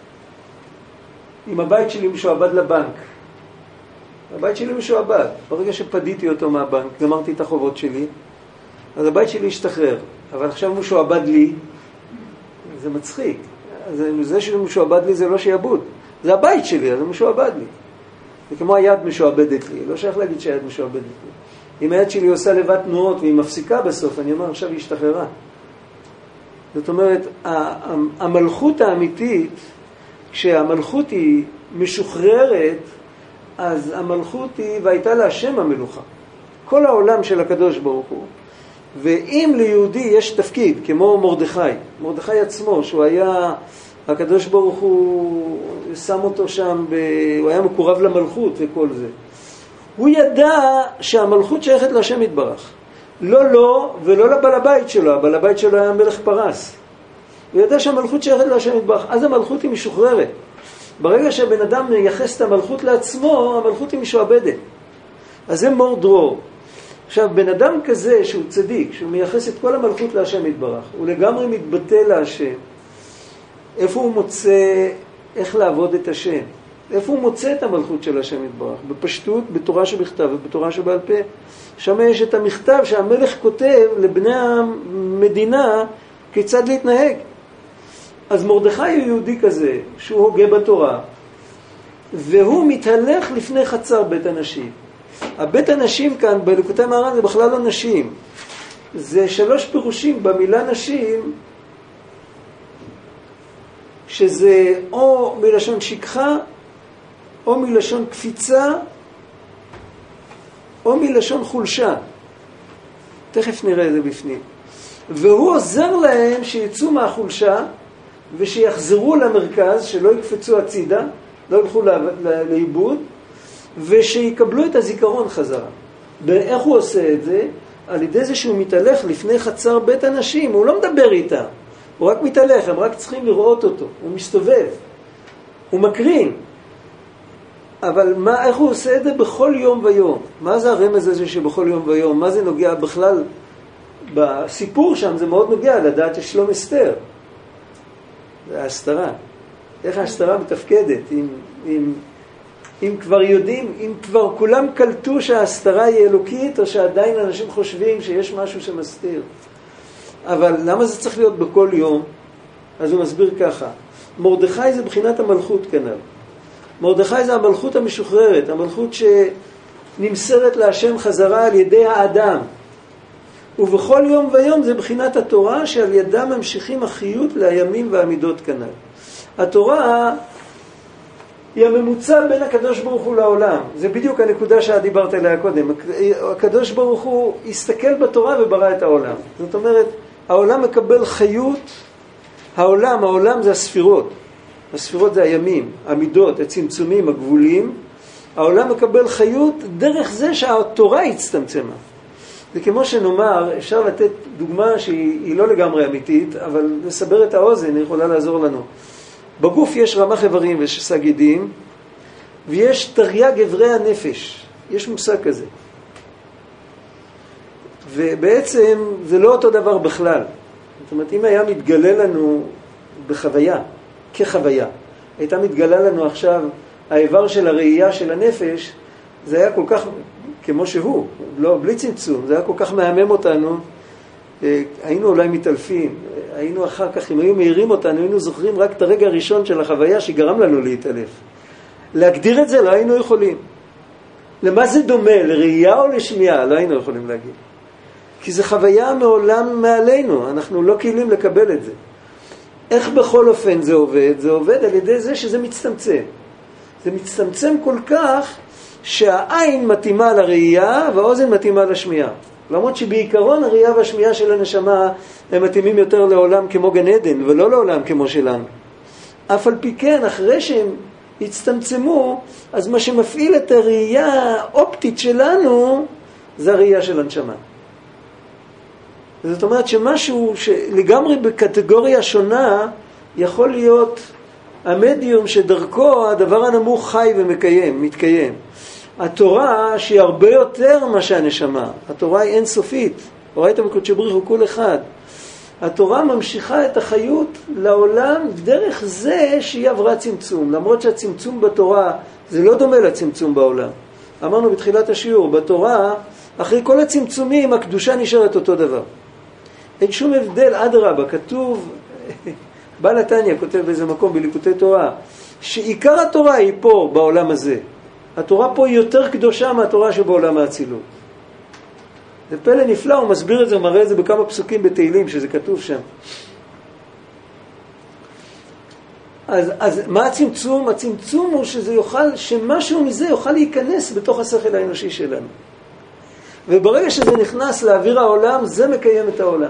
אם הבית שלי משועבד לבנק, הבית שלי משועבד. ברגע שפדיתי אותו מהבנק, גמרתי את החובות שלי, אז הבית שלי השתחרר. אבל עכשיו משועבד לי, זה מצחיק. זה שהוא משועבד לי זה לא שיעבוד. זה הבית שלי, אז זה משועבד לי. זה כמו היד משועבדת לי. לא שייך להגיד שהיד משועבדת לי. אם היד שלי עושה לבד תנועות והיא מפסיקה בסוף, אני אומר עכשיו היא השתחררה. זאת אומרת, המלכות האמיתית, כשהמלכות היא משוחררת, אז המלכות היא, והייתה לה השם המלוכה. כל העולם של הקדוש ברוך הוא. ואם ליהודי יש תפקיד, כמו מרדכי, מרדכי עצמו, שהוא היה, הקדוש ברוך הוא שם אותו שם, הוא היה מקורב למלכות וכל זה. הוא ידע שהמלכות שייכת להשם יתברך. לא ולא לבעל הבית שלו, הבעל הבית שלו היה מלך פרס. הוא ידע שהמלכות שייכת להשם יתברך, אז המלכות היא משוחררת. ברגע שהבן אדם מייחס את המלכות לעצמו, המלכות היא משועבדת. אז זה מור דרור. עכשיו, בן אדם כזה שהוא צדיק, שהוא מייחס את כל המלכות להשם יתברך, הוא לגמרי מתבטא להשם. איפה הוא מוצא, איך לעבוד את השם? איפה הוא מוצא את המלכות של השם יתברך? בפשטות, בתורה שבכתב ובתורה שבעל פה. שם יש את המכתב שהמלך כותב לבני המדינה כיצד להתנהג. אז מרדכי הוא יהודי כזה, שהוא הוגה בתורה, והוא מתהלך לפני חצר בית הנשים. הבית הנשים כאן, בליקוטי מהר"ן, זה בכלל לא נשים. זה 3 פירושים במילה נשים, שזה או מלשון שכחה, או מלשון קפיצה, או מלשון חולשה. תכף נראה את זה בפנים. והוא עוזר להם שיצאו מהחולשה, ושיחזרו למרכז, שלא יקפצו הצידה, לא ילכו לאיבוד, ושיקבלו את הזיכרון חזרה. ואיך הוא עושה את זה? על ידי זה שהוא מתהלך לפני חצר בית הנשים, הוא לא מדבר איתם, הוא רק מתהלך, הם רק צריכים לראות אותו, הוא מסתובב, הוא מקרין. אבל איך הוא עושה את זה בכל יום ויום? מה זה הרמז הזה שבכל יום ויום? מה זה נוגע בכלל? בסיפור שם זה מאוד נוגע לדעת ששלום אסתר. זה ההסתרה. איך ההסתרה מתפקדת? אם כבר יודעים, אם כבר כולם קלטו שההסתרה היא אלוקית, או שעדיין אנשים חושבים שיש משהו שמסתיר. אבל למה זה צריך להיות בכל יום? אז הוא מסביר ככה. מרדכי זה בחינת המלכות כנ"ל. מרדכי זה המלכות המשוחררת, המלכות נמסרת להשם חזרה על ידי האדם. ובכל יום ויום זה בחינת התורה שעל ידה ממשיכים החיות לימים והמידות כנ"ל. התורה היא הממוצע בין הקדוש ברוך הוא לעולם. זה בדיוק הנקודה שדיברת עליה קודם. הקדוש ברוך הוא הסתכל בתורה וברא את העולם. זאת אומרת, העולם מקבל חיות. העולם זה הספירות. הספירות זה הימים, המידות, הצמצומים, הגבולים. העולם מקבל חיות דרך זה שהתורה הצטמצמה. זה כמו שנאמר, אפשר לתת דוגמה שהיא לא לגמרי אמיתית, אבל לסבר את האוזן, היא יכולה לעזור לנו. בגוף יש רמ"ח איברים ושס"ה גידים, ויש תרי"ג איברי הנפש. יש מושג כזה. ובעצם זה לא אותו דבר בכלל. זאת אומרת, אם היה מתגלה לנו בחוויה, כחוויה, הייתה מתגלה לנו עכשיו האיבר של הראייה של הנפש, זה היה כל כך, כמו שהוא, לא, בלי צמצום, זה היה כל כך מהמם אותנו, היינו אולי מתעלפים, היינו אחר כך, אם היו מהירים אותנו, היינו זוכרים רק את הרגע הראשון של החוויה שגרם לנו להתעלף. להגדיר את זה לא היינו יכולים. למה זה דומה? לראייה או לשמיעה? לא היינו יכולים להגיד. כי זה חוויה מעולם מעלינו, אנחנו לא כלים לקבל את זה. איך בכל אופן זה עובד? זה עובד על ידי זה שזה מצטמצם. זה מצטמצם כל כך שהעין מתאימה לראייה והאוזן מתאימה לשמיעה. למרות שבעיקרון הראייה והשמיעה של הנשמה הם מתאימים יותר לעולם כמו גן עדן ולא לעולם כמו שלנו. אף על פי כן, אחרי שהם הצטמצמו, אז מה שמפעיל את הראייה האופטית שלנו זה הראייה של הנשמה. זאת אומרת שמשהו שלגמרי בקטגוריה שונה יכול להיות המדיום שדרכו הדבר הנמוך חי ומקיים, מתקיים. התורה שהיא הרבה יותר מה שהנשמה, התורה היא אינסופית, ראיתם בקודשי בריך הוא כל אחד. התורה ממשיכה את החיות לעולם דרך זה שהיא עברה צמצום, למרות שהצמצום בתורה זה לא דומה לצמצום בעולם. אמרנו בתחילת השיעור, בתורה אחרי כל הצמצומים הקדושה נשארת אותו דבר. אין שום הבדל, אדרבה, כתוב, בעל התניא כותב באיזה מקום בליקוטי תורה, שעיקר התורה היא פה בעולם הזה. התורה פה היא יותר קדושה מהתורה שבעולם האצילות. זה פלא נפלא, הוא מסביר את זה, מראה את זה בכמה פסוקים בתהילים שזה כתוב שם. אז מה הצמצום? הצמצום הוא שמשהו מזה יוכל להיכנס בתוך השכל האנושי שלנו. וברגע שזה נכנס לאוויר העולם, זה מקיים את העולם.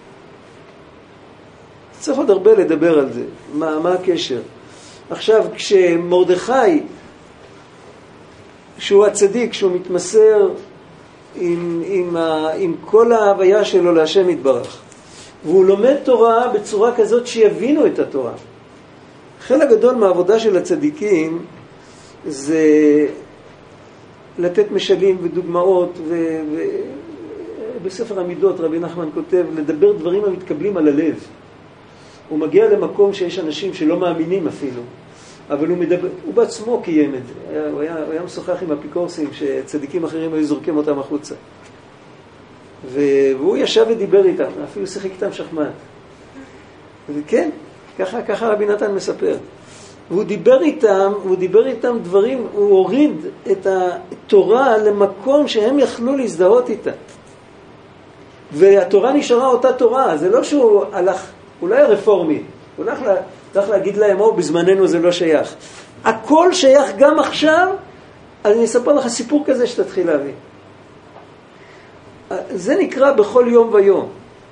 צריך עוד הרבה לדבר על זה. מה הקשר? עכשיו, כשמרדכי, שהוא הצדיק, שהוא מתמסר עם כל ההוויה שלו להשם יתברך, והוא לומד תורה בצורה כזאת שיבינו את התורה. חלק גדול מהעבודה של הצדיקים זה לתת משלים ודוגמאות, ובספר המידות רבי נחמן כותב לדבר דברים המתקבלים על הלב. הוא מגיע למקום שיש אנשים שלא מאמינים אפילו, אבל הוא בעצמו קיים את זה. הוא היה משוחח עם אפיקורסים שצדיקים אחרים היו זורקים אותם החוצה. והוא ישב ודיבר איתם, אפילו שיחק איתם שחמט. וכן, ככה רבי נתן מספר. והוא דיבר איתם דברים, הוא הוריד את התורה למקום שהם יכלו להזדהות איתה. והתורה נשארה אותה תורה, זה לא שהוא הלך, הוא לא היה רפורמי, הוא הלך להגיד להם, בזמננו זה לא שייך. הכל שייך גם עכשיו, אז אני אספר לך סיפור כזה שתתחיל להבין. זה נקרא בכל יום ויום.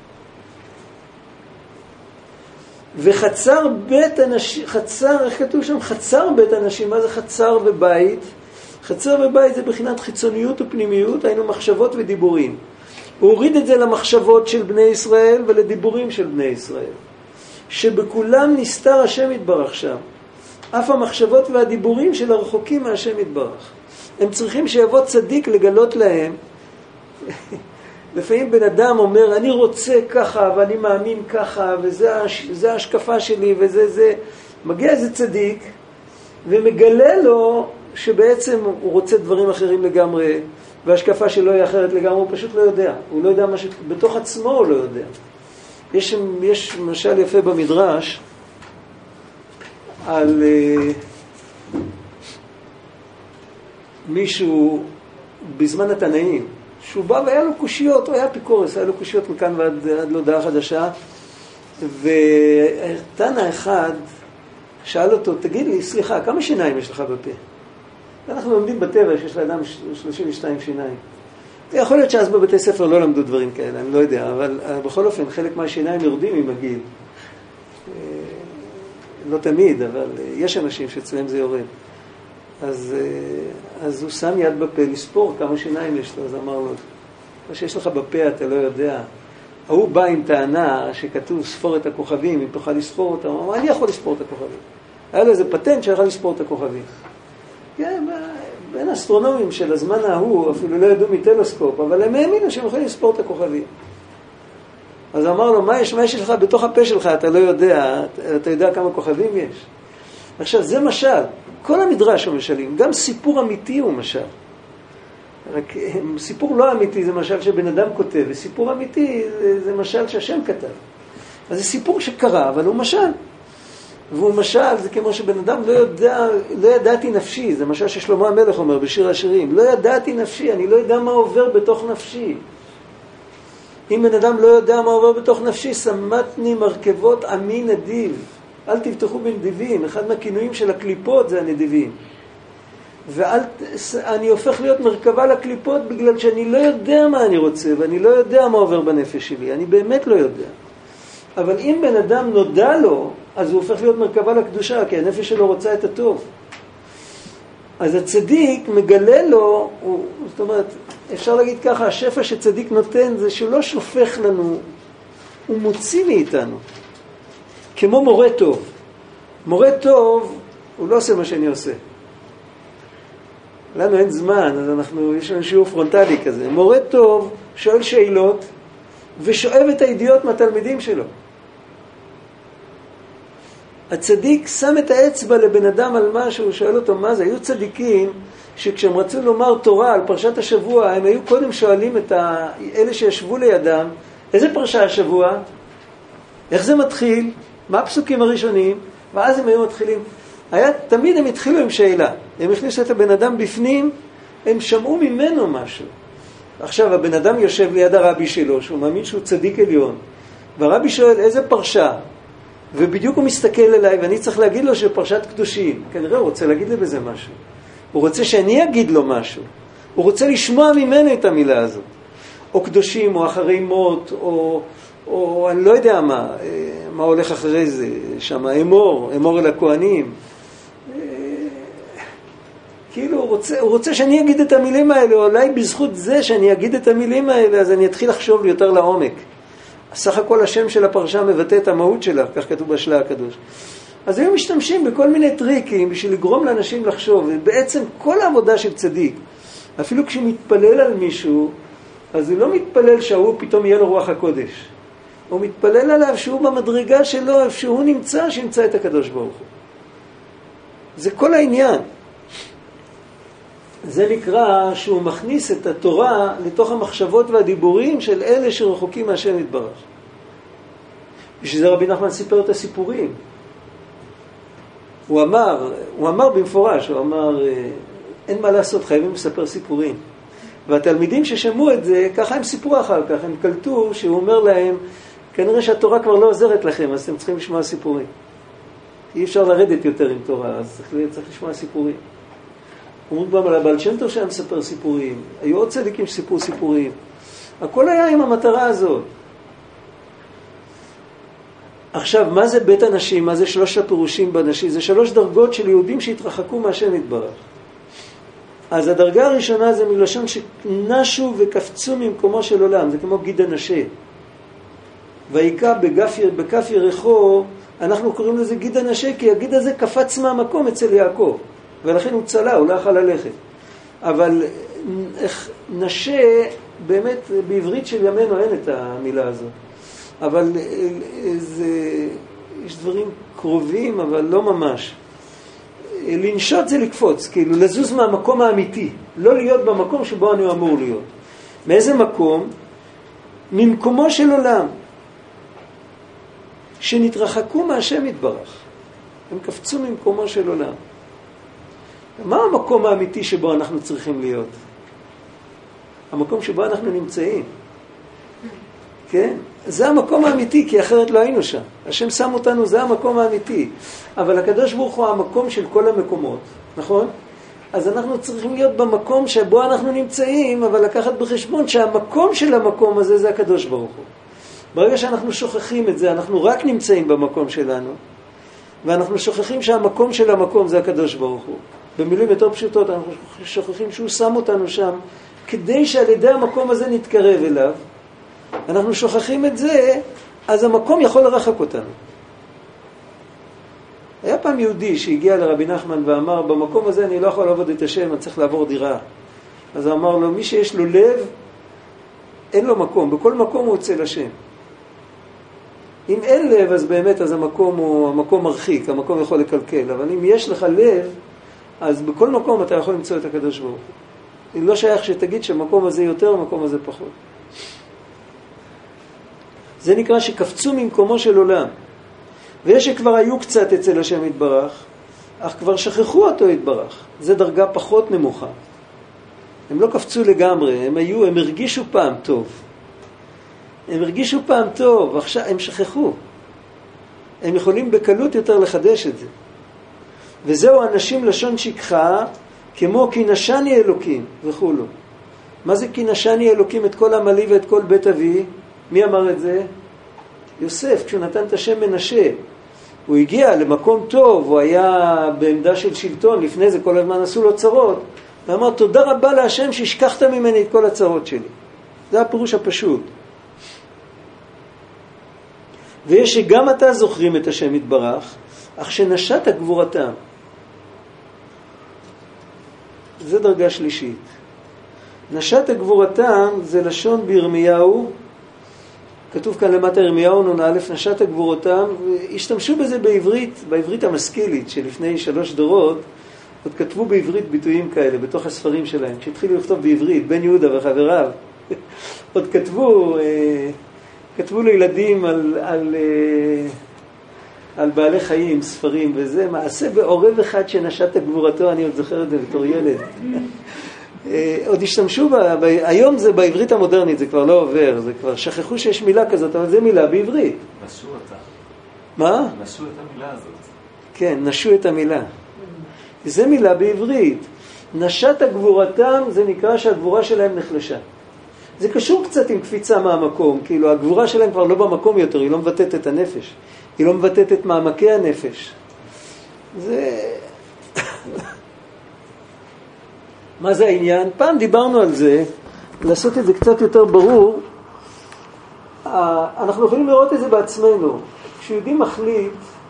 וחצר בית אנשים, איך כתוב שם? חצר בית אנשים, מה זה חצר ובית? חצר ובית זה בחינת חיצוניות ופנימיות, היינו מחשבות ודיבורים. הוא הוריד את זה למחשבות של בני ישראל ולדיבורים של בני ישראל. שבכולם נסתר השם יתברך שם. אף המחשבות והדיבורים של הרחוקים מהשם יתברך. הם צריכים שיבוא צדיק לגלות להם. לפעמים בן אדם אומר, אני רוצה ככה ואני מאמין ככה וזה ההשקפה שלי וזה זה. מגיע איזה צדיק ומגלה לו שבעצם הוא רוצה דברים אחרים לגמרי וההשקפה שלו היא אחרת לגמרי, הוא פשוט לא יודע. הוא לא יודע משהו, בתוך עצמו הוא לא יודע. יש משל יפה במדרש על מישהו בזמן התנאים, שהוא בא והיה לו קושיות, הוא היה אפיקורס, היה לו קושיות מכאן ועד להודעה חדשה, ותנא אחד שאל אותו, תגיד לי, סליחה, כמה שיניים יש לך בפה? אנחנו לומדים בטבע שיש לאדם 32 שיניים. יכול להיות שאז בבתי ספר לא למדו דברים כאלה, אני לא יודע, אבל בכל אופן חלק מהשיניים יורדים עם הגיל. לא תמיד, אבל יש אנשים שאצלם זה יורד. אז הוא שם יד בפה לספור כמה שיניים יש לו, אז אמר לו, מה שיש לך בפה אתה לא יודע. הוא בא עם טענה שכתוב ספור את הכוכבים, אם תוכל לספור אותם, הוא אמר, אני יכול לספור את הכוכבים. היה לו איזה פטנט שיכול לספור את הכוכבים. כן, בין אסטרונומים של הזמן ההוא, אפילו לא ידעו מטלסקופ, אבל הם האמינו שהם יכולים לספור את הכוכבים. אז אמר לו, מה יש לך בתוך הפה שלך, אתה לא יודע, אתה יודע כמה כוכבים יש. עכשיו, זה משל, כל המדרש הוא משלים, גם סיפור אמיתי הוא משל. רק סיפור לא אמיתי זה משל שבן אדם כותב, וסיפור אמיתי זה משל שהשם כתב. אז זה סיפור שקרה, אבל הוא משל. והוא משל, זה כמו שבן אדם לא ידעתי נפשי, זה משל ששלמה המלך אומר בשיר השירים, לא ידעתי נפשי, אני לא יודע מה עובר בתוך נפשי. אם בן אדם לא יודע מה עובר בתוך נפשי, שמתני מרכבות עמי נדיב. אל תבטחו בנדיבים, אחד מהכינויים של הקליפות זה הנדיבים. ואני הופך להיות מרכבה לקליפות בגלל שאני לא יודע מה אני רוצה, ואני לא יודע מה עובר בנפש שלי, אני באמת לא יודע. אבל אם בן אדם נודע לו, אז הוא הופך להיות מרכבה לקדושה, כי הנפש שלו רוצה את הטוב. אז הצדיק מגלה לו, זאת אומרת, אפשר להגיד ככה, השפע שצדיק נותן זה שהוא לא שופך לנו, הוא מוציא מאיתנו. כמו מורה טוב. מורה טוב, הוא לא עושה מה שאני עושה. לנו אין זמן, אז יש לנו שיעור פרונטלי כזה. מורה טוב שואל שאלות, ושואב את הידיעות מהתלמידים שלו. הצדיק שם את האצבע לבן אדם על משהו, שואל אותו מה זה. היו צדיקים שכשהם רצו לומר תורה על פרשת השבוע, הם היו קודם שואלים את אלה שישבו לידם, איזה פרשה השבוע? איך זה מתחיל? מה הפסוקים הראשונים? ואז הם היו מתחילים. תמיד הם התחילו עם שאלה. הם הכניסו את הבן אדם בפנים, הם שמעו ממנו משהו. עכשיו הבן אדם יושב ליד הרבי שלו, שהוא מאמין שהוא צדיק עליון, והרבי שואל איזה פרשה? ובדיוק הוא מסתכל אליי, ואני צריך להגיד לו שפרשת קדושים. כנראה הוא רוצה להגיד לי בזה משהו. הוא רוצה שאני אגיד לו משהו. הוא רוצה לשמוע ממנו את המילה הזאת. או קדושים, או אחרי מות, או אני לא יודע מה הולך אחרי זה. שם אמור אל הכהנים. כאילו הוא רוצה שאני אגיד את המילים האלה, או אולי בזכות זה שאני אגיד את המילים האלה, אז אני אתחיל לחשוב יותר לעומק. סך הכל השם של הפרשה מבטא את המהות שלה, כך כתוב בשלה הקדוש. אז הם משתמשים בכל מיני טריקים בשביל לגרום לאנשים לחשוב. ובעצם כל העבודה של צדיק, אפילו כשהוא מתפלל על מישהו, אז הוא לא מתפלל שהוא פתאום יהיה לו רוח הקודש. הוא מתפלל עליו שהוא במדרגה שלו, איפה שהוא נמצא, שימצא את הקדוש ברוך הוא. זה כל העניין. זה נקרא שהוא מכניס את התורה לתוך המחשבות והדיבורים של אלה שרחוקים מהשם יתברך. ושזה רבי נחמן סיפר את הסיפורים. הוא אמר במפורש, הוא אמר, אין מה לעשות, חייבים לספר סיפורים. והתלמידים ששמעו את זה, ככה הם סיפרו אחר כך, הם קלטו שהוא אומר להם, כנראה שהתורה כבר לא עוזרת לכם, אז אתם צריכים לשמוע סיפורים. אי אפשר לרדת יותר עם תורה, אז צריך לשמוע סיפורים. אומרים גם על הבעל שם טוב שהיה מספר סיפורים, היו עוד צדיקים שסיפרו סיפורים. הכל היה עם המטרה הזאת. עכשיו, מה זה בית אנשים? מה זה שלוש הפירושים באנשים? זה שלוש דרגות של יהודים שהתרחקו מהשם יתברך. אז הדרגה הראשונה זה מלשון שנשו וקפצו ממקומו של עולם, זה כמו גיד הנשה. ויקע בכף ירחו, אנחנו קוראים לזה גיד הנשה, כי הגיד הזה קפץ מהמקום אצל יעקב. ולכן הוא צלה, הוא לא יכול ללכת. אבל נשה, באמת בעברית של ימינו אין את המילה הזאת. אבל יש דברים קרובים, אבל לא ממש. לנשות זה לקפוץ, כאילו לזוז מהמקום האמיתי, לא להיות במקום שבו אני אמור להיות. מאיזה מקום? ממקומו של עולם. שנתרחקו מהשם יתברך. הם קפצו ממקומו של עולם. מה המקום האמיתי שבו אנחנו צריכים להיות? המקום שבו אנחנו נמצאים. כן? זה המקום האמיתי, כי אחרת לא היינו שם. השם שם אותנו, זה המקום האמיתי. אבל הקדוש ברוך הוא המקום של כל המקומות, נכון? אז אנחנו צריכים להיות במקום שבו אנחנו נמצאים, אבל לקחת בחשבון שהמקום של המקום הזה זה הקדוש ברוך הוא. ברגע שאנחנו שוכחים את זה, אנחנו רק נמצאים במקום שלנו, ואנחנו שוכחים שהמקום של המקום זה הקדוש ברוך הוא. במילים יותר פשוטות, אנחנו שוכחים שהוא שם אותנו שם, כדי שעל ידי המקום הזה נתקרב אליו. אנחנו שוכחים את זה, אז המקום יכול לרחק אותנו. היה פעם יהודי שהגיע לרבי נחמן ואמר, במקום הזה אני לא יכול לעבוד את השם, אני צריך לעבור דירה. אז הוא אמר לו, מי שיש לו לב, אין לו מקום, בכל מקום הוא אצל השם. אם אין לב, אז באמת, אז המקום מרחיק, המקום יכול לקלקל. אבל אם יש לך לב, אז בכל מקום אתה יכול למצוא את הקדוש ברוך הוא. לא שייך שתגיד שהמקום הזה יותר, המקום הזה פחות. זה נקרא שקפצו ממקומו של עולם. ויש שכבר היו קצת אצל השם יתברך, אך כבר שכחו אותו יתברך. זה דרגה פחות נמוכה. הם לא קפצו לגמרי, הם הרגישו פעם טוב. הם הרגישו פעם טוב, עכשיו הם שכחו. הם יכולים בקלות יותר לחדש את זה. וזהו אנשים לשון שכחה, כמו כי נשני אלוקים וכו'. מה זה כי נשני אלוקים את כל עמלי ואת כל בית אבי? מי אמר את זה? יוסף, כשהוא נתן את השם מנשה. הוא הגיע למקום טוב, הוא היה בעמדה של שלטון, לפני זה כל הזמן עשו לו צרות, ואמר תודה רבה להשם שהשכחת ממני את כל הצרות שלי. זה הפירוש הפשוט. ויש שגם אתה זוכרים את השם יתברך, אך שנשת גבורתם. זה דרגה שלישית. נשת גבורתם זה לשון בירמיהו, כתוב כאן למטה ירמיהו נ"א, נשת גבורתם, השתמשו בזה בעברית המשכילית שלפני 3 דורות, עוד כתבו בעברית ביטויים כאלה בתוך הספרים שלהם, כשהתחילו לכתוב בעברית, בן יהודה וחבריו, עוד כתבו לילדים על בעלי חיים, ספרים וזה, מעשה בעורב אחד שנשת גבורתו, אני עוד זוכר את זה בתור ילד. עוד השתמשו היום זה בעברית המודרנית, זה כבר לא עובר, זה כבר שכחו שיש מילה כזאת, אבל זה מילה בעברית. נשו אותה. מה? נשו את המילה הזאת. כן, נשו את המילה. זה מילה בעברית. נשת גבורתם זה נקרא שהגבורה שלהם נחלשה. זה קשור קצת עם קפיצה מהמקום, כאילו הגבורה שלהם כבר לא במקום יותר, היא לא מבטאת את הנפש, היא לא מבטאת את מעמקי הנפש. זה... מה זה העניין? פעם דיברנו על זה, לעשות את זה קצת יותר ברור. אנחנו יכולים לראות את זה בעצמנו. כשיהודי מחליט,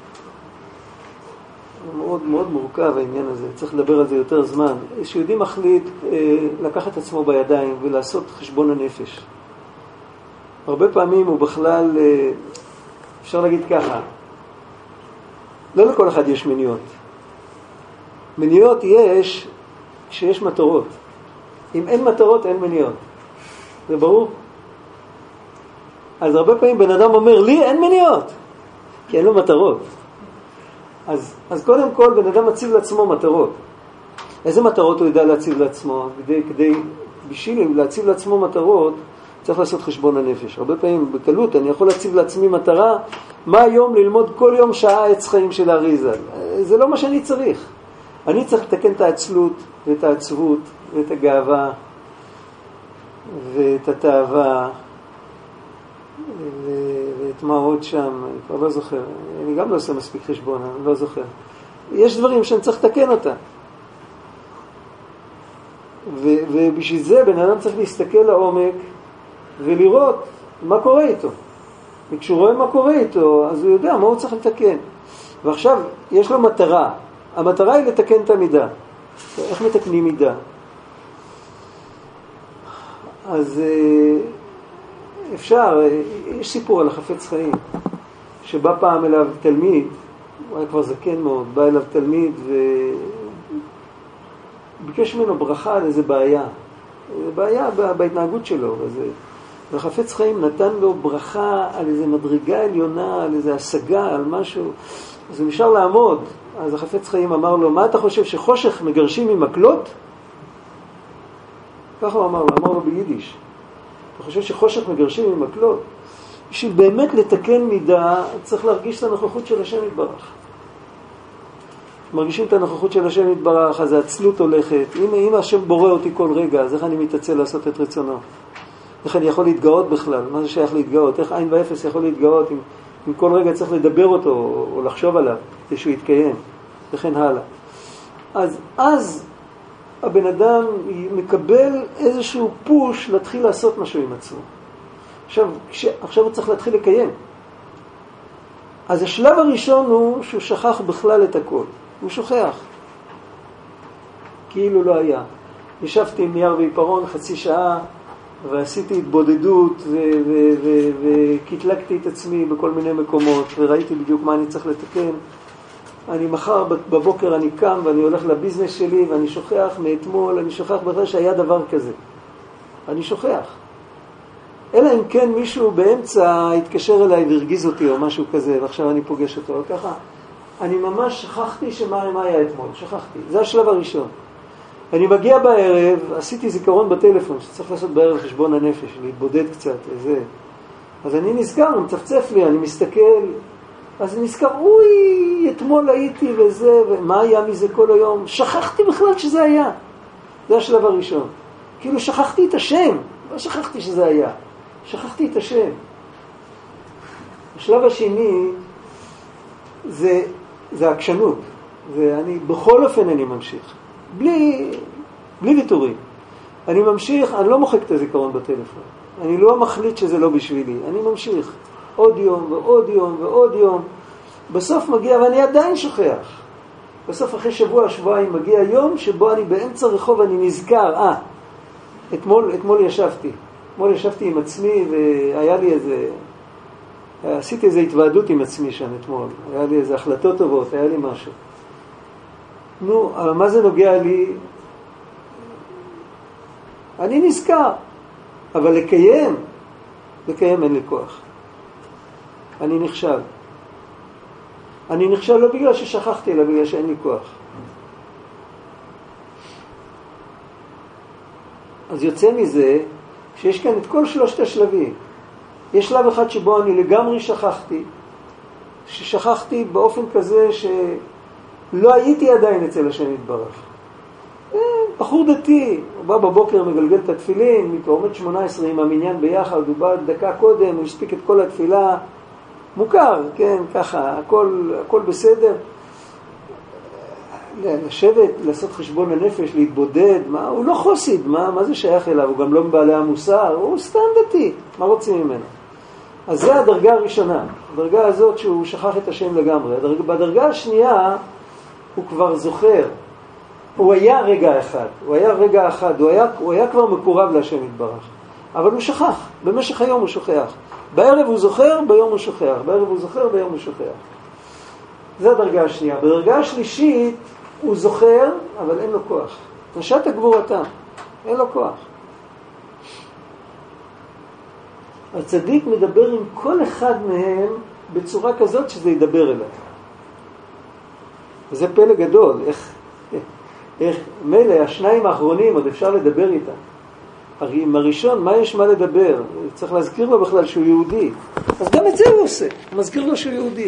מאוד מאוד מורכב העניין הזה, צריך לדבר על זה יותר זמן. כשיהודי מחליט לקחת עצמו בידיים ולעשות חשבון הנפש. הרבה פעמים הוא בכלל, אפשר להגיד ככה, לא לכל אחד יש מניעות. מניעות יש כשיש מטרות. אם אין מטרות, אין מניעות. זה ברור? אז הרבה פעמים בן אדם אומר, לי אין מניעות, כי אין לו מטרות. אז קודם כל בן אדם מציב לעצמו מטרות. איזה מטרות הוא ידע להציב לעצמו? בשביל להציב לעצמו מטרות, צריך לעשות חשבון הנפש. הרבה פעמים בקלות אני יכול להציב לעצמי מטרה, מה היום ללמוד כל יום שעה עץ חיים של האריזה. זה לא מה שאני צריך. אני צריך לתקן את העצלות ואת העצבות ואת הגאווה ואת התאווה ואת מה עוד שם, אני כבר לא זוכר. אני גם לא עושה מספיק חשבון, אני לא זוכר. יש דברים שאני צריך לתקן אותם. ובשביל זה בן אדם צריך להסתכל לעומק ולראות מה קורה איתו. וכשהוא רואה מה קורה איתו, אז הוא יודע מה הוא צריך לתקן. ועכשיו יש לו מטרה. המטרה היא לתקן את המידה. איך מתקנים מידה? אז אפשר, יש סיפור על החפץ חיים, שבא פעם אליו תלמיד, הוא היה כבר זקן מאוד, בא אליו תלמיד וביקש ממנו ברכה על איזה בעיה. בעיה בהתנהגות שלו. והחפץ חיים נתן לו ברכה על איזה מדרגה עליונה, על איזה השגה, על משהו. אז הוא נשאר לעמוד. אז החפץ חיים אמר לו, מה אתה חושב שחושך מגרשים ממקלות? ככה הוא אמר לו ביידיש. אתה חושב שחושך מגרשים עם מקלות? בשביל באמת לתקן מידה, צריך להרגיש את הנוכחות של השם יתברך. מרגישים את הנוכחות של השם יתברך, אז העצלות הולכת. אם השם בורא אותי כל רגע, אז איך אני מתעצל לעשות את רצונו? איך אני יכול להתגאות בכלל? מה זה שייך להתגאות? איך עין ואפס יכול להתגאות אם כל רגע צריך לדבר אותו או לחשוב עליו כדי שהוא יתקיים, וכן הלאה. אז הבן אדם מקבל איזשהו פוש להתחיל לעשות משהו עם עצמו. עכשיו הוא צריך להתחיל לקיים. אז השלב הראשון הוא שהוא שכח בכלל את הכל. הוא שוכח. כאילו לא היה. ישבתי עם נייר ועיפרון חצי שעה, ועשיתי התבודדות, וקטלקתי את עצמי בכל מיני מקומות, וראיתי בדיוק מה אני צריך לתקן. אני מחר בבוקר אני קם, ואני הולך לביזנס שלי, ואני שוכח מאתמול, אני שוכח בכלל שהיה דבר כזה. אני שוכח. אלא אם כן מישהו באמצע התקשר אליי והרגיז אותי או משהו כזה, ועכשיו אני פוגש אותו. ככה, אני ממש שכחתי שמה היה אתמול, שכחתי. זה השלב הראשון. אני מגיע בערב, עשיתי זיכרון בטלפון, שצריך לעשות בערב חשבון הנפש, להתבודד קצת, וזה. אז אני נזכר, הוא מצפצף לי, אני מסתכל, אז אני נזכר, אוי, אתמול הייתי וזה, ומה היה מזה כל היום? שכחתי בכלל שזה היה. זה השלב הראשון. כאילו שכחתי את השם, לא שכחתי שזה היה. שכחתי את השם. השלב השני זה העקשנות. בכל אופן אני ממשיך. בלי ויתורים. אני ממשיך, אני לא מוחק את הזיכרון בטלפון. אני לא מחליט שזה לא בשבילי. אני ממשיך. עוד יום ועוד יום ועוד יום. בסוף מגיע, ואני עדיין שוכח. בסוף אחרי שבועיים מגיע יום שבו אני באמצע רחוב, אני נזכר, אתמול ישבתי עם עצמי, והיה לי עשיתי איזו התוועדות עם עצמי שם אתמול. היה לי איזה החלטות טובות, היה לי משהו. נו, אבל מה זה נוגע לי? אני נזכר. אבל לקיים אין לי כוח. אני נכשל. אני נכשל לא בגלל ששכחתי, אלא בגלל שאין לי כוח. אז יוצא מזה שיש כאן את כל שלושת השלבים. יש שלב אחד שבו אני לגמרי שכחתי באופן כזה שלא הייתי עדיין אצל השם יתברך. בחור דתי, הוא בא בבוקר, מגלגל את התפילין, מתעומד 18 עם המניין ביחד, הוא בא דקה קודם, הוא הספיק את כל התפילה, מוכר, כן, ככה, הכל בסדר. לשבת, לעשות חשבון הנפש, להתבודד, הוא לא חוסיד, מה זה שייך אליו? הוא גם לא מבעלי המוסר, הוא סתם דתי, מה רוצים ממנו? אז זה הדרגה הראשונה, הדרגה הזאת שהוא שכח את השם לגמרי. בדרגה השנייה הוא כבר זוכר, הוא היה רגע אחד, הוא היה כבר מקורב להשם יתברך, אבל הוא שכח, במשך היום הוא שוכח. בערב הוא זוכר, ביום הוא שוכח, בערב הוא זוכר, ביום הוא שוכח. זה הדרגה השנייה. בדרגה השלישית הוא זוכר, אבל אין לו כוח. נשת הגבורתם, אין לו כוח. הצדיק מדבר עם כל אחד מהם בצורה כזאת שזה ידבר אליו. וזה פלא גדול, איך מילא השניים האחרונים עוד אפשר לדבר איתם. הרי עם הראשון, מה יש מה לדבר? צריך להזכיר לו בכלל שהוא יהודי. אז גם את זה הוא עושה, הוא מזכיר לו שהוא יהודי.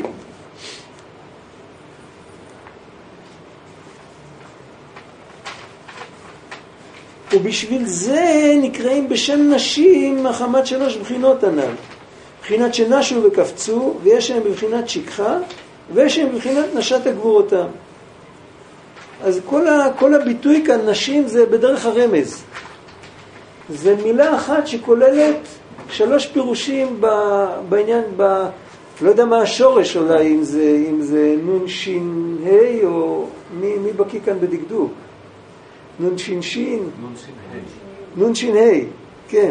ובשביל זה נקראים בשם נשים מחמת 3 בחינות הנ"ל. בחינת שנשו וקפצו, ויש להם בבחינת שכחה, ויש להם בבחינת נשת הגבורתם. אז כל הביטוי כאן נשים זה בדרך הרמז. זה מילה אחת שכוללת 3 פירושים בעניין, לא יודע מה השורש אולי, אם זה נון שין ה' או מי בקיא כאן בדקדוק? נון שין שין? נון שין ה', כן.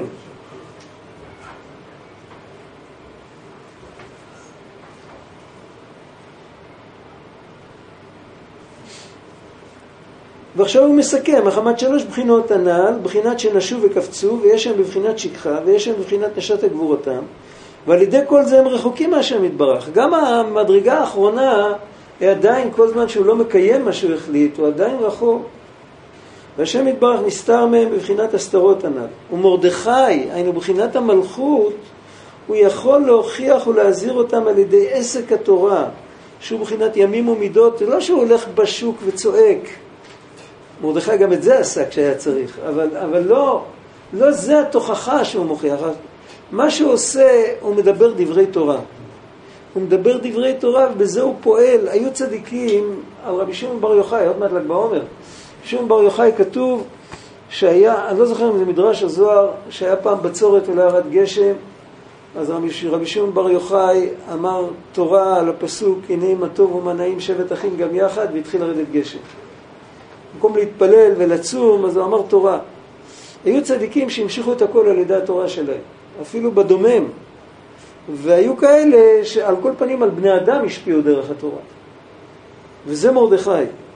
ועכשיו הוא מסכם, מחמת 3 בחינות הנ"ל, בחינת שנשו וקפצו, ויש להם בבחינת שכחה, ויש להם בבחינת נשת הגבורתם, ועל ידי כל זה הם רחוקים מהשם יתברך. גם המדרגה האחרונה, עדיין כל זמן שהוא לא מקיים מה שהוא החליט, הוא עדיין רחוק. והשם יתברך נסתר מהם בבחינת הסתרות הנ"ל. ומרדכי, היינו בבחינת המלכות, הוא יכול להוכיח ולהזהיר אותם על ידי עסק התורה, שהוא בחינת ימים ומידות. זה לא שהוא הולך בשוק וצועק. מרדכי גם את זה עשה כשהיה צריך, אבל לא זה התוכחה שהוא מוכיח. מה שהוא עושה, הוא מדבר דברי תורה. הוא מדבר דברי תורה ובזה הוא פועל. היו צדיקים, על רבי שמעון בר יוחאי, עוד מעט ל"ג בעומר, שמעון בר יוחאי כתוב שהיה, אני לא זוכר אם זה מדרש הזוהר, שהיה פעם בצורת ולא ירד גשם, אז רבי שמעון בר יוחאי אמר תורה על הפסוק, הנה מה טוב ומה נעים שבת אחים גם יחד, והתחיל לרדת גשם. במקום להתפלל ולצום, אז הוא אמר תורה. היו צדיקים שהמשיכו את הכל על ידי התורה שלהם, אפילו בדומם. והיו כאלה שעל כל פנים על בני אדם השפיעו דרך התורה. וזה מרדכי.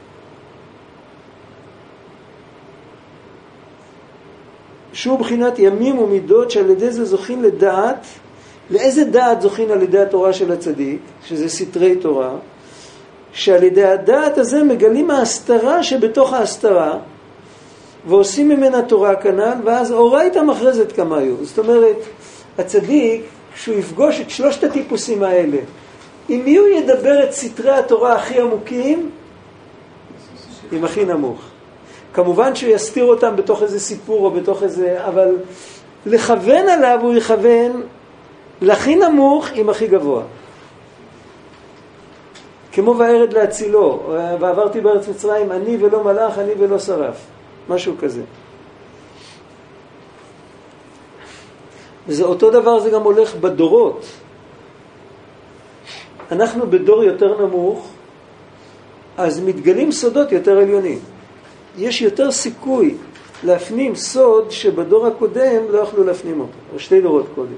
שהוא בחינת ימים ומידות שעל ידי זה זוכים לדעת. לאיזה דעת זוכים על ידי התורה של הצדיק? שזה סתרי תורה. שעל ידי הדעת הזה מגלים ההסתרה שבתוך ההסתרה, ועושים ממנה תורה כנ"ל, ואז אורייתא מחרזת כמה היו. זאת אומרת, הצדיק, כשהוא יפגוש את שלושת הטיפוסים האלה, עם מי הוא ידבר את סתרי התורה הכי עמוקים? עם הכי נמוך. כמובן שהוא יסתיר אותם בתוך איזה סיפור או בתוך איזה, אבל לכוון עליו הוא יכוון להכי נמוך עם הכי גבוה. כמו וארד להצילו, ועברתי בארץ מצרים, אני ולא מלאך, אני ולא שרף. משהו כזה. וזה אותו דבר, זה גם הולך בדורות. אנחנו בדור יותר נמוך, אז מתגלים סודות יותר עליונים. יש יותר סיכוי להפנים סוד שבדור הקודם לא יכלו להפנים אותו, או שתי דורות קודם.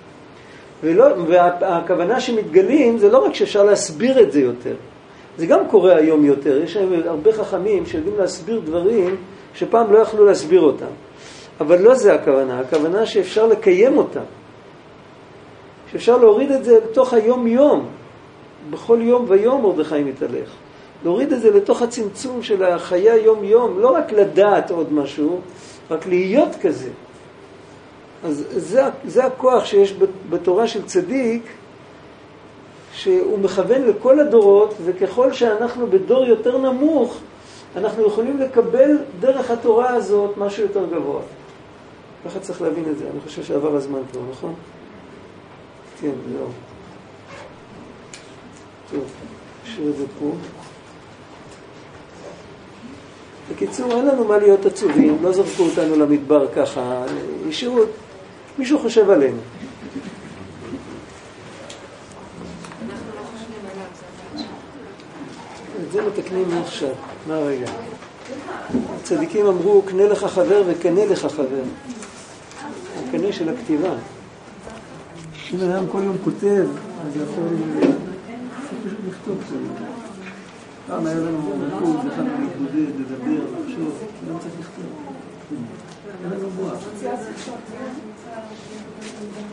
והכוונה שמתגלים זה לא רק שאפשר להסביר את זה יותר, זה גם קורה היום יותר. יש הרבה חכמים שיודעים להסביר דברים שפעם לא יכלו להסביר אותם, אבל לא זה הכוונה. הכוונה שאפשר לקיים אותם, שאפשר להוריד את זה לתוך היום יום, בכל יום ויום מרדכי מתהלך, להוריד את זה לתוך הצמצום של החיה יום יום, לא רק לדעת עוד משהו, רק להיות כזה. אז זה הכוח שיש בתורה של צדיק, שהוא מכוון לכל הדורות, וככל שאנחנו בדור יותר נמוך, אנחנו יכולים לקבל דרך התורה הזאת משהו יותר גבוה. ככה צריך להבין את זה. אני חושב שעבר הזמן כבר, נכון? כן, זהו. טוב, נשאיר את זה פה. בקיצור, אין לנו מה להיות עצובים, לא זרקו אותנו למדבר ככה, ישאירו, מישהו חושב עלינו. את זה מתקנים עכשיו. מה רגע? הצדיקים אמרו, קנה לך חבר וקנה לך חבר. הקנה של הכתיבה. אם אדם כל יום כותב, אז יכול פשוט לכתוב. פעם היה לנו מרקוד, יכלנו להתמודד, לדבר, לחשוב, לא צריך לכתוב. אין לנו בוח.